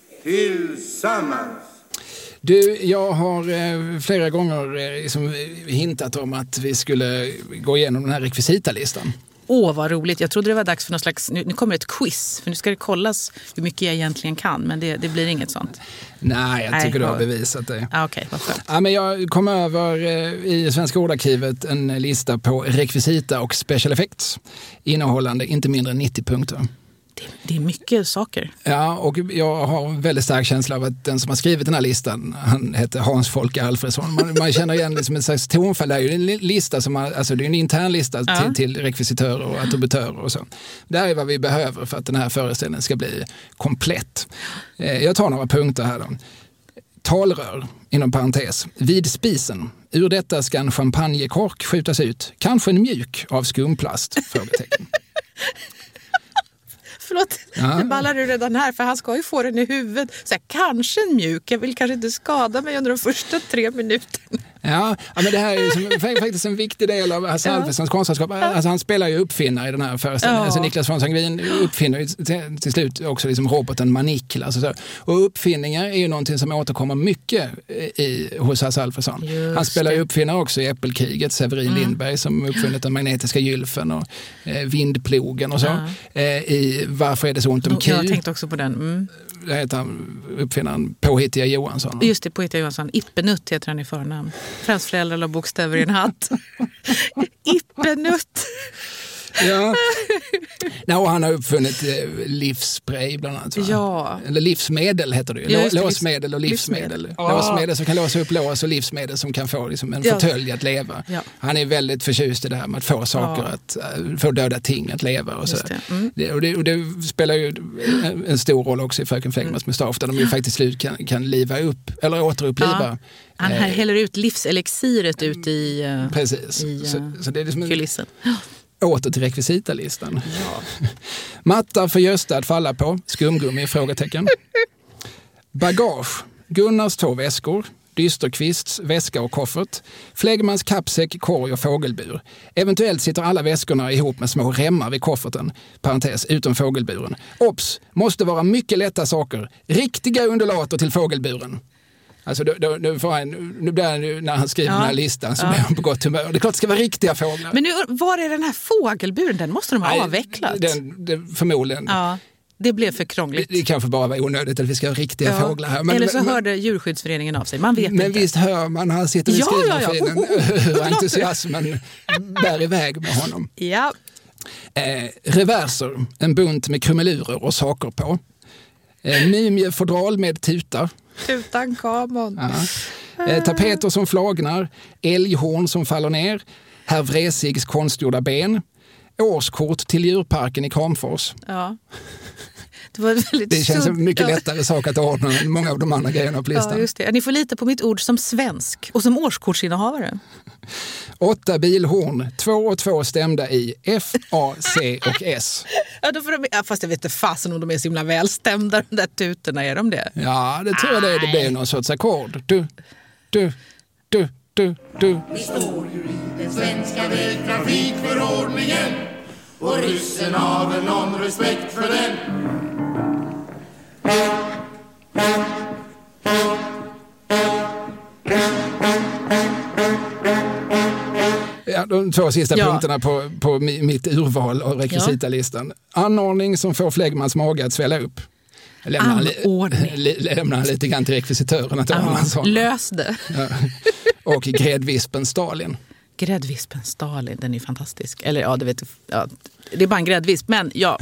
Speaker 5: tillsammans.
Speaker 2: Du, jag har eh, flera gånger eh, liksom hintat om att vi skulle gå igenom den här rekvisitalistan.
Speaker 1: Åh, vad roligt. Jag trodde det var dags för någon slags... Nu, nu kommer ett quiz, för nu ska det kollas hur mycket jag egentligen kan, men det, det blir inget sånt.
Speaker 2: Nej, jag tycker Nej, du har bevisat det.
Speaker 1: Ah, Okej, okay, vad skönt.
Speaker 2: Ja, men jag kom över eh, i Svenska ordarkivet en lista på rekvisita och special effects innehållande inte mindre än nittio punkter.
Speaker 1: Det, det är mycket saker.
Speaker 2: Ja, och jag har en väldigt stark känsla av att den som har skrivit den här listan, han heter Hans Folke Alfredsson. Man, man känner igen liksom en slags tonfall. Det är ju en lista som har, alltså det är en intern lista ja. till, till rekvisitörer och attributörer och så. Det här är vad vi behöver för att den här föreställningen ska bli komplett. Eh, jag tar några punkter här då. Talrör, inom parentes, vid spisen. Ur detta ska en champagnekork skjutas ut. Kanske en mjuk av skumplast? Frågetecken.
Speaker 1: Förlåt, ja. Det ballar du redan här, för han ska ju få den i huvudet. Så här, kanske en mjuk, jag vill kanske inte skada mig under de första tre minuterna.
Speaker 2: Ja, ja men det här är ju som, faktiskt en viktig del av Hasse ja. Alfredsons konstnärskap. Alltså, han spelar ju uppfinnare i den här föreställningen. Ja. Alltså, Niklas von Sankt uppfinner ju till, till slut också liksom roboten Manickel. Alltså, så. Och uppfinningar är ju någonting som återkommer mycket i, hos Hasse Alfredsson. Just han spelar ju uppfinnare också i Äppelkriget, Severin mm. Lindberg som uppfunnit den magnetiska gylfen och eh, vindplogen och så. Ja. Eh, I Varför är det så ont om Q?
Speaker 1: Jag tänkte också på den. Mm.
Speaker 2: Det heter han, uppfinnaren Påhittiga Johansson.
Speaker 1: Just det, Påhittiga Johansson. Ippenutt heter han i förnamn. Främst föräldrar la bokstäver i en hatt. Ippenutt.
Speaker 2: Ja. No, han har uppfunnit eh, livsspray bland annat. Va?
Speaker 1: Ja.
Speaker 2: Eller livsmedel heter det ju.
Speaker 1: Ja, det.
Speaker 2: Låsmedel och livsmedel. livsmedel.
Speaker 1: Oh.
Speaker 2: Låsmedel som kan låsa upp lås och livsmedel som kan få liksom, en
Speaker 1: Ja.
Speaker 2: fåtölj att leva.
Speaker 1: Ja.
Speaker 2: Han är väldigt förtjust i det här med att få saker,
Speaker 1: Ja.
Speaker 2: att uh, få döda ting att leva. Och, så.
Speaker 1: Det. Mm.
Speaker 2: Det, och, det, och det spelar ju en, en stor roll också i Fröken Flegmas mustasch där de ju faktiskt slut kan, kan liva upp eller återuppliva.
Speaker 1: Ja. Han här häller ut livselixiret ut i, uh,
Speaker 2: Precis.
Speaker 1: i uh,
Speaker 2: så, så det är liksom en,
Speaker 1: kulissen.
Speaker 2: åter till rekvisitalistan.
Speaker 1: Ja.
Speaker 2: Mattar för Gösta att falla på. Skumgummi? Frågetecken. Bagage. Gunnars två väskor. Dysterkvists väska och koffert. Flegmans kappsäck, korg och fågelbur. Eventuellt sitter alla väskorna ihop med små remmar vid kofferten. Parentes, utom fågelburen. Ops, måste vara mycket lätta saker. Riktiga undulater till fågelburen. Alltså då, då, då får han, nu blir han, när han skriver
Speaker 1: Ja.
Speaker 2: den här listan så
Speaker 1: Ja.
Speaker 2: blir han på gott humör. Det är klart det ska vara riktiga fåglar.
Speaker 1: Men nu, var är den här fågelburen? Den måste de ha
Speaker 2: Nej,
Speaker 1: avvecklat.
Speaker 2: Den, den, förmodligen.
Speaker 1: Ja, det blev för krångligt.
Speaker 2: Det, det kanske bara var onödigt att vi ska ha riktiga
Speaker 1: Ja.
Speaker 2: fåglar här. Men,
Speaker 1: Eller så
Speaker 2: men,
Speaker 1: hörde djurskyddsföreningen av sig. Man vet
Speaker 2: men
Speaker 1: inte.
Speaker 2: visst hör man när han sitter vid
Speaker 1: Ja, ja, ja.
Speaker 2: skrivmaskinen
Speaker 1: Oh, oh.
Speaker 2: hur entusiasmen bär iväg med honom.
Speaker 1: Ja.
Speaker 2: Eh, reverser, en bunt med krumelurer och saker på. Eh, Mumjefodral med tutar.
Speaker 1: Utan kameran.
Speaker 2: Ja. Eh, tapeter som flagnar, älghorn som faller ner, herr Vresigs konstgjorda ben, årskort till djurparken i Kramfors.
Speaker 1: Ja. Det var väldigt
Speaker 2: Det känns
Speaker 1: sunt.
Speaker 2: en mycket
Speaker 1: Ja.
Speaker 2: lättare sak att ordna än många av de andra grejerna på listan.
Speaker 1: Ja, just det. Ni får lita på mitt ord som svensk och som årskortsinnehavare.
Speaker 2: Åtta bilhorn, två och två stämda i F, A, C och S.
Speaker 1: Ja, då får de, ja, fast jag vet inte fasen om de är så himla välstämda, de där tutorna. Är de det?
Speaker 2: Ja, det tror jag det är. Det blir någon sorts ackord. Du, du, du, du, du.
Speaker 3: Vi står ju i den svenska vägtrafikförordningen och ryssen har väl någon respekt för den.
Speaker 2: Ja, de två sista
Speaker 1: Ja.
Speaker 2: punkterna på, på mi- mitt urval av rekvisitalistan. Anordning som får Flegmans mage att svälla upp. Lämnar han, li, li, lämnar han lite grann till rekvisitören att ordna en sån.
Speaker 1: Lös det.
Speaker 2: Ja. Och gräddvispen Stalin.
Speaker 1: Gräddvispen Stalin, den är fantastisk. Eller ja, det vet ja, det är bara en gräddvisp, men ja.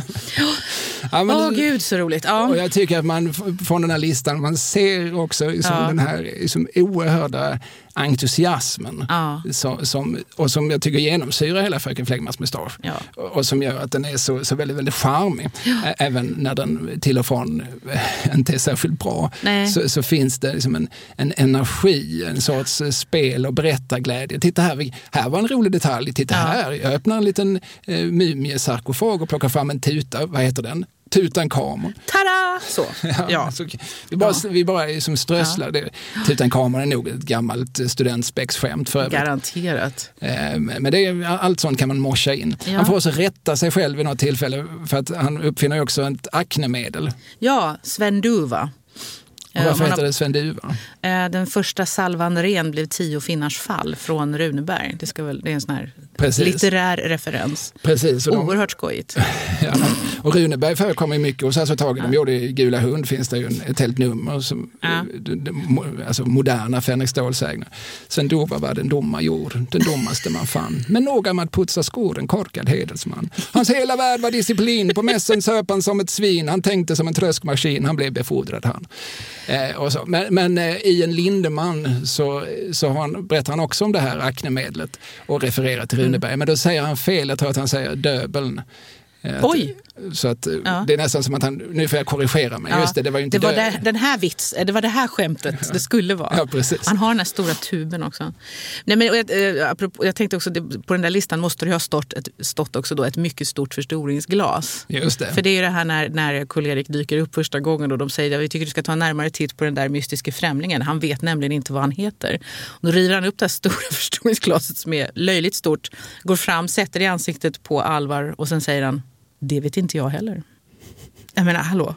Speaker 1: Åh
Speaker 2: Ja,
Speaker 1: oh, gud, så roligt. Ja.
Speaker 2: Och jag tycker att man f- från den här listan, man ser också liksom
Speaker 1: Ja.
Speaker 2: den här liksom oerhörda entusiasmen
Speaker 1: Ja.
Speaker 2: som, som, och som jag tycker genomsyrar hela Fröken Flegmas mustasch.
Speaker 1: Ja.
Speaker 2: Och, och som gör att den är så, så väldigt, väldigt charmig. Ä- Även när den till och från äh, inte är särskilt bra så, så finns det liksom en, en energi, en sorts eh, spel och berättarglädje. Titta här, vi, här var en rolig detalj. Titta
Speaker 1: Ja.
Speaker 2: här, jag öppnar en liten eh, mumiesarkofag och plockar fram en tuta. Vad heter den? Tutankhamon.
Speaker 1: Tada! Så.
Speaker 2: Ja,
Speaker 1: Ja.
Speaker 2: Så, vi bara,
Speaker 1: Ja.
Speaker 2: vi bara är som strösslar. Ja. Tutankhamon är nog ett gammalt studentspex-skämt för övrigt.
Speaker 1: Garanterat.
Speaker 2: Eh, Men det är, allt sånt kan man morsa in.
Speaker 1: Ja.
Speaker 2: Han får också rätta sig själv vid något tillfälle för att han uppfinner ju också ett aknemedel.
Speaker 1: Ja, Sven Duva.
Speaker 2: Och varför
Speaker 1: Eh, man
Speaker 2: heter
Speaker 1: har-
Speaker 2: det Sven Duva?
Speaker 1: Eh, Den första salvan ren blev tio finnars fall från Runeberg. Det, ska väl, det är en sån här
Speaker 2: Precis.
Speaker 1: litterär referens.
Speaker 2: Precis. Och de-
Speaker 1: Oerhört skojigt.
Speaker 2: Ja, och Runeberg förekommer mycket hos alltså taget. De gjorde i Gula hund finns det ju en, ett helt nummer som
Speaker 1: Ja.
Speaker 2: d- d- mo- alltså moderna Fänrik Stål-sägner. Sen Dova var den dumma jord, den dummaste man fann. Men några med att putsa skor, en korkad hedelsman. Hans hela värld var disciplin, på mässen söp han som ett svin, han tänkte som en tröskmaskin, han blev befordrad han. Eh, och så. Men, men eh, i en Lindeman så, så har han, berättar han också om det här aknemedlet och refererar till Runeberg. Mm. Men då säger han fel, jag tror att han säger döbeln. Eh, att,
Speaker 1: Oj!
Speaker 2: Så att eh,
Speaker 1: Ja.
Speaker 2: det är nästan som att han, nu får jag korrigera mig,
Speaker 1: Ja,
Speaker 2: just det, det var ju inte
Speaker 1: det var
Speaker 2: dö-
Speaker 1: det, den här vits, det var det här skämtet det skulle vara.
Speaker 2: Ja, precis.
Speaker 1: Han har den här stora tuben också. Nej, men, och jag, eh, apropå, jag tänkte också, det, på den där listan måste det ha stått, ett, stått också då ett mycket stort förstoringsglas.
Speaker 2: Just det.
Speaker 1: För det är ju det här när, när Karl-Erik dyker upp första gången och de säger att vi tycker du ska ta en närmare titt på den där mystiska främlingen. Han vet nämligen inte vad han heter. Och då river han upp det här stora förstoringsglaset som är löjligt stort, går fram, sätter det i ansiktet på Alvar och sen säger han, det vet inte jag heller. Jag menar, hallå?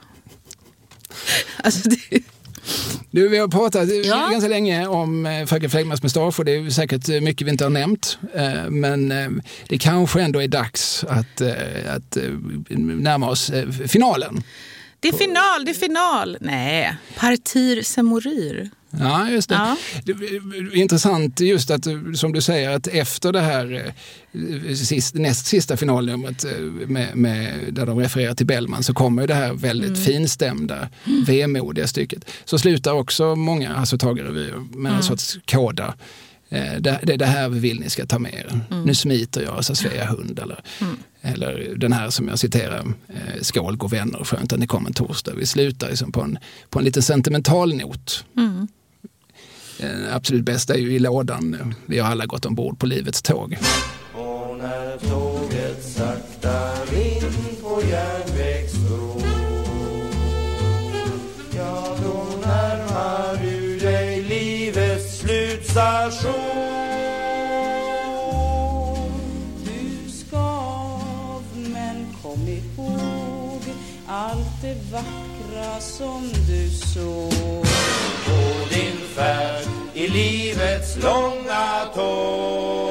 Speaker 1: Alltså det...
Speaker 2: Du, vi har pratat
Speaker 1: Ja.
Speaker 2: ganska länge om eh, Fröken Flegmas mustasch och det är ju säkert eh, mycket vi inte har nämnt. Eh, men eh, det kanske ändå är dags att, eh, att eh, närma oss eh, finalen.
Speaker 1: Det är final, det är final. Nej, Partir Semorir.
Speaker 2: Ja, just det.
Speaker 1: Ja.
Speaker 2: Det är intressant just att, som du säger, att efter det här sist, näst sista finalnumret med, med, där de refererar till Bellman, så kommer ju det här väldigt mm. finstämda, mm. vemodiga stycket. Så slutar också många Hasse och Tage-revyer med mm. en sorts koda. Det, det, det här vill ni ska ta med er. Mm. Nu smiter jag, så Svea hund. Eller, mm. eller den här som jag citerar, eh, skål, gå vänner, skönt att ni kommer en torsdag. Vi slutar liksom på, en, på en lite sentimental not. Mm. Eh, absolut bästa är ju I lådan. Vi har alla gått ombord på livets tåg.
Speaker 9: Och när tåget saktar in på järnvägsbron, ja, då närmar du dig livets slutstation.
Speaker 14: Du skav, men kom ihåg allt det vackra som du såg
Speaker 9: på din färd I livets långa tåg.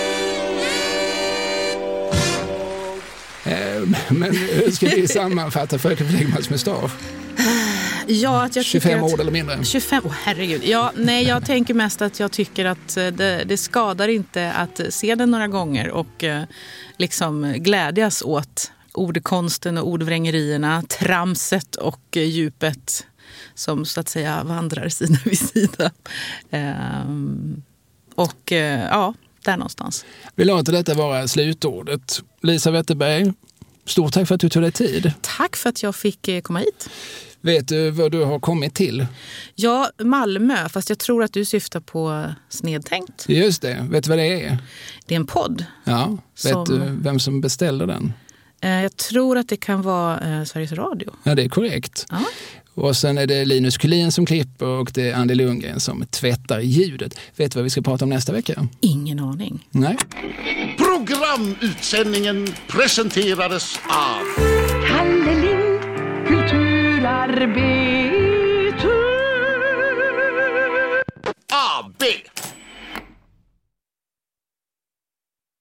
Speaker 2: Men hur ska vi sammanfatta Fröken Flegmans mustasch?
Speaker 1: Ja, att jag
Speaker 2: tjugofem
Speaker 1: att,
Speaker 2: ord eller mindre.
Speaker 1: tjugofem, oh, herregud. Ja, nej, jag tänker mest att jag tycker att det, det skadar inte att se den några gånger och eh, liksom glädjas åt ordkonsten och ordvrängerierna, tramset och eh, djupet som så att säga vandrar sida vid sida. Ehm, och eh, ja, där någonstans.
Speaker 2: Vi låter detta vara slutordet. Lisa Wetterberg, stort tack för att du tog dig tid.
Speaker 1: Tack för att jag fick eh, komma hit.
Speaker 2: Vet du vad du har kommit till?
Speaker 1: Ja, Malmö, fast jag tror att du syftar på Snedtänkt.
Speaker 2: Just det. Vet du vad det är?
Speaker 1: Det är en podd.
Speaker 2: Ja, vet
Speaker 1: som...
Speaker 2: du vem som beställde den?
Speaker 1: Jag tror att det kan vara eh, Sveriges Radio.
Speaker 2: Ja, det är korrekt.
Speaker 1: Ja.
Speaker 2: Och sen är det Linus Kullin som klipper och det är Andy Lundgren som tvättar ljudet. Vet du vad vi ska prata om nästa vecka?
Speaker 1: Ingen aning.
Speaker 2: Nej.
Speaker 10: Programutsändningen presenterades av
Speaker 15: Kalle Lind, kulturarbetare.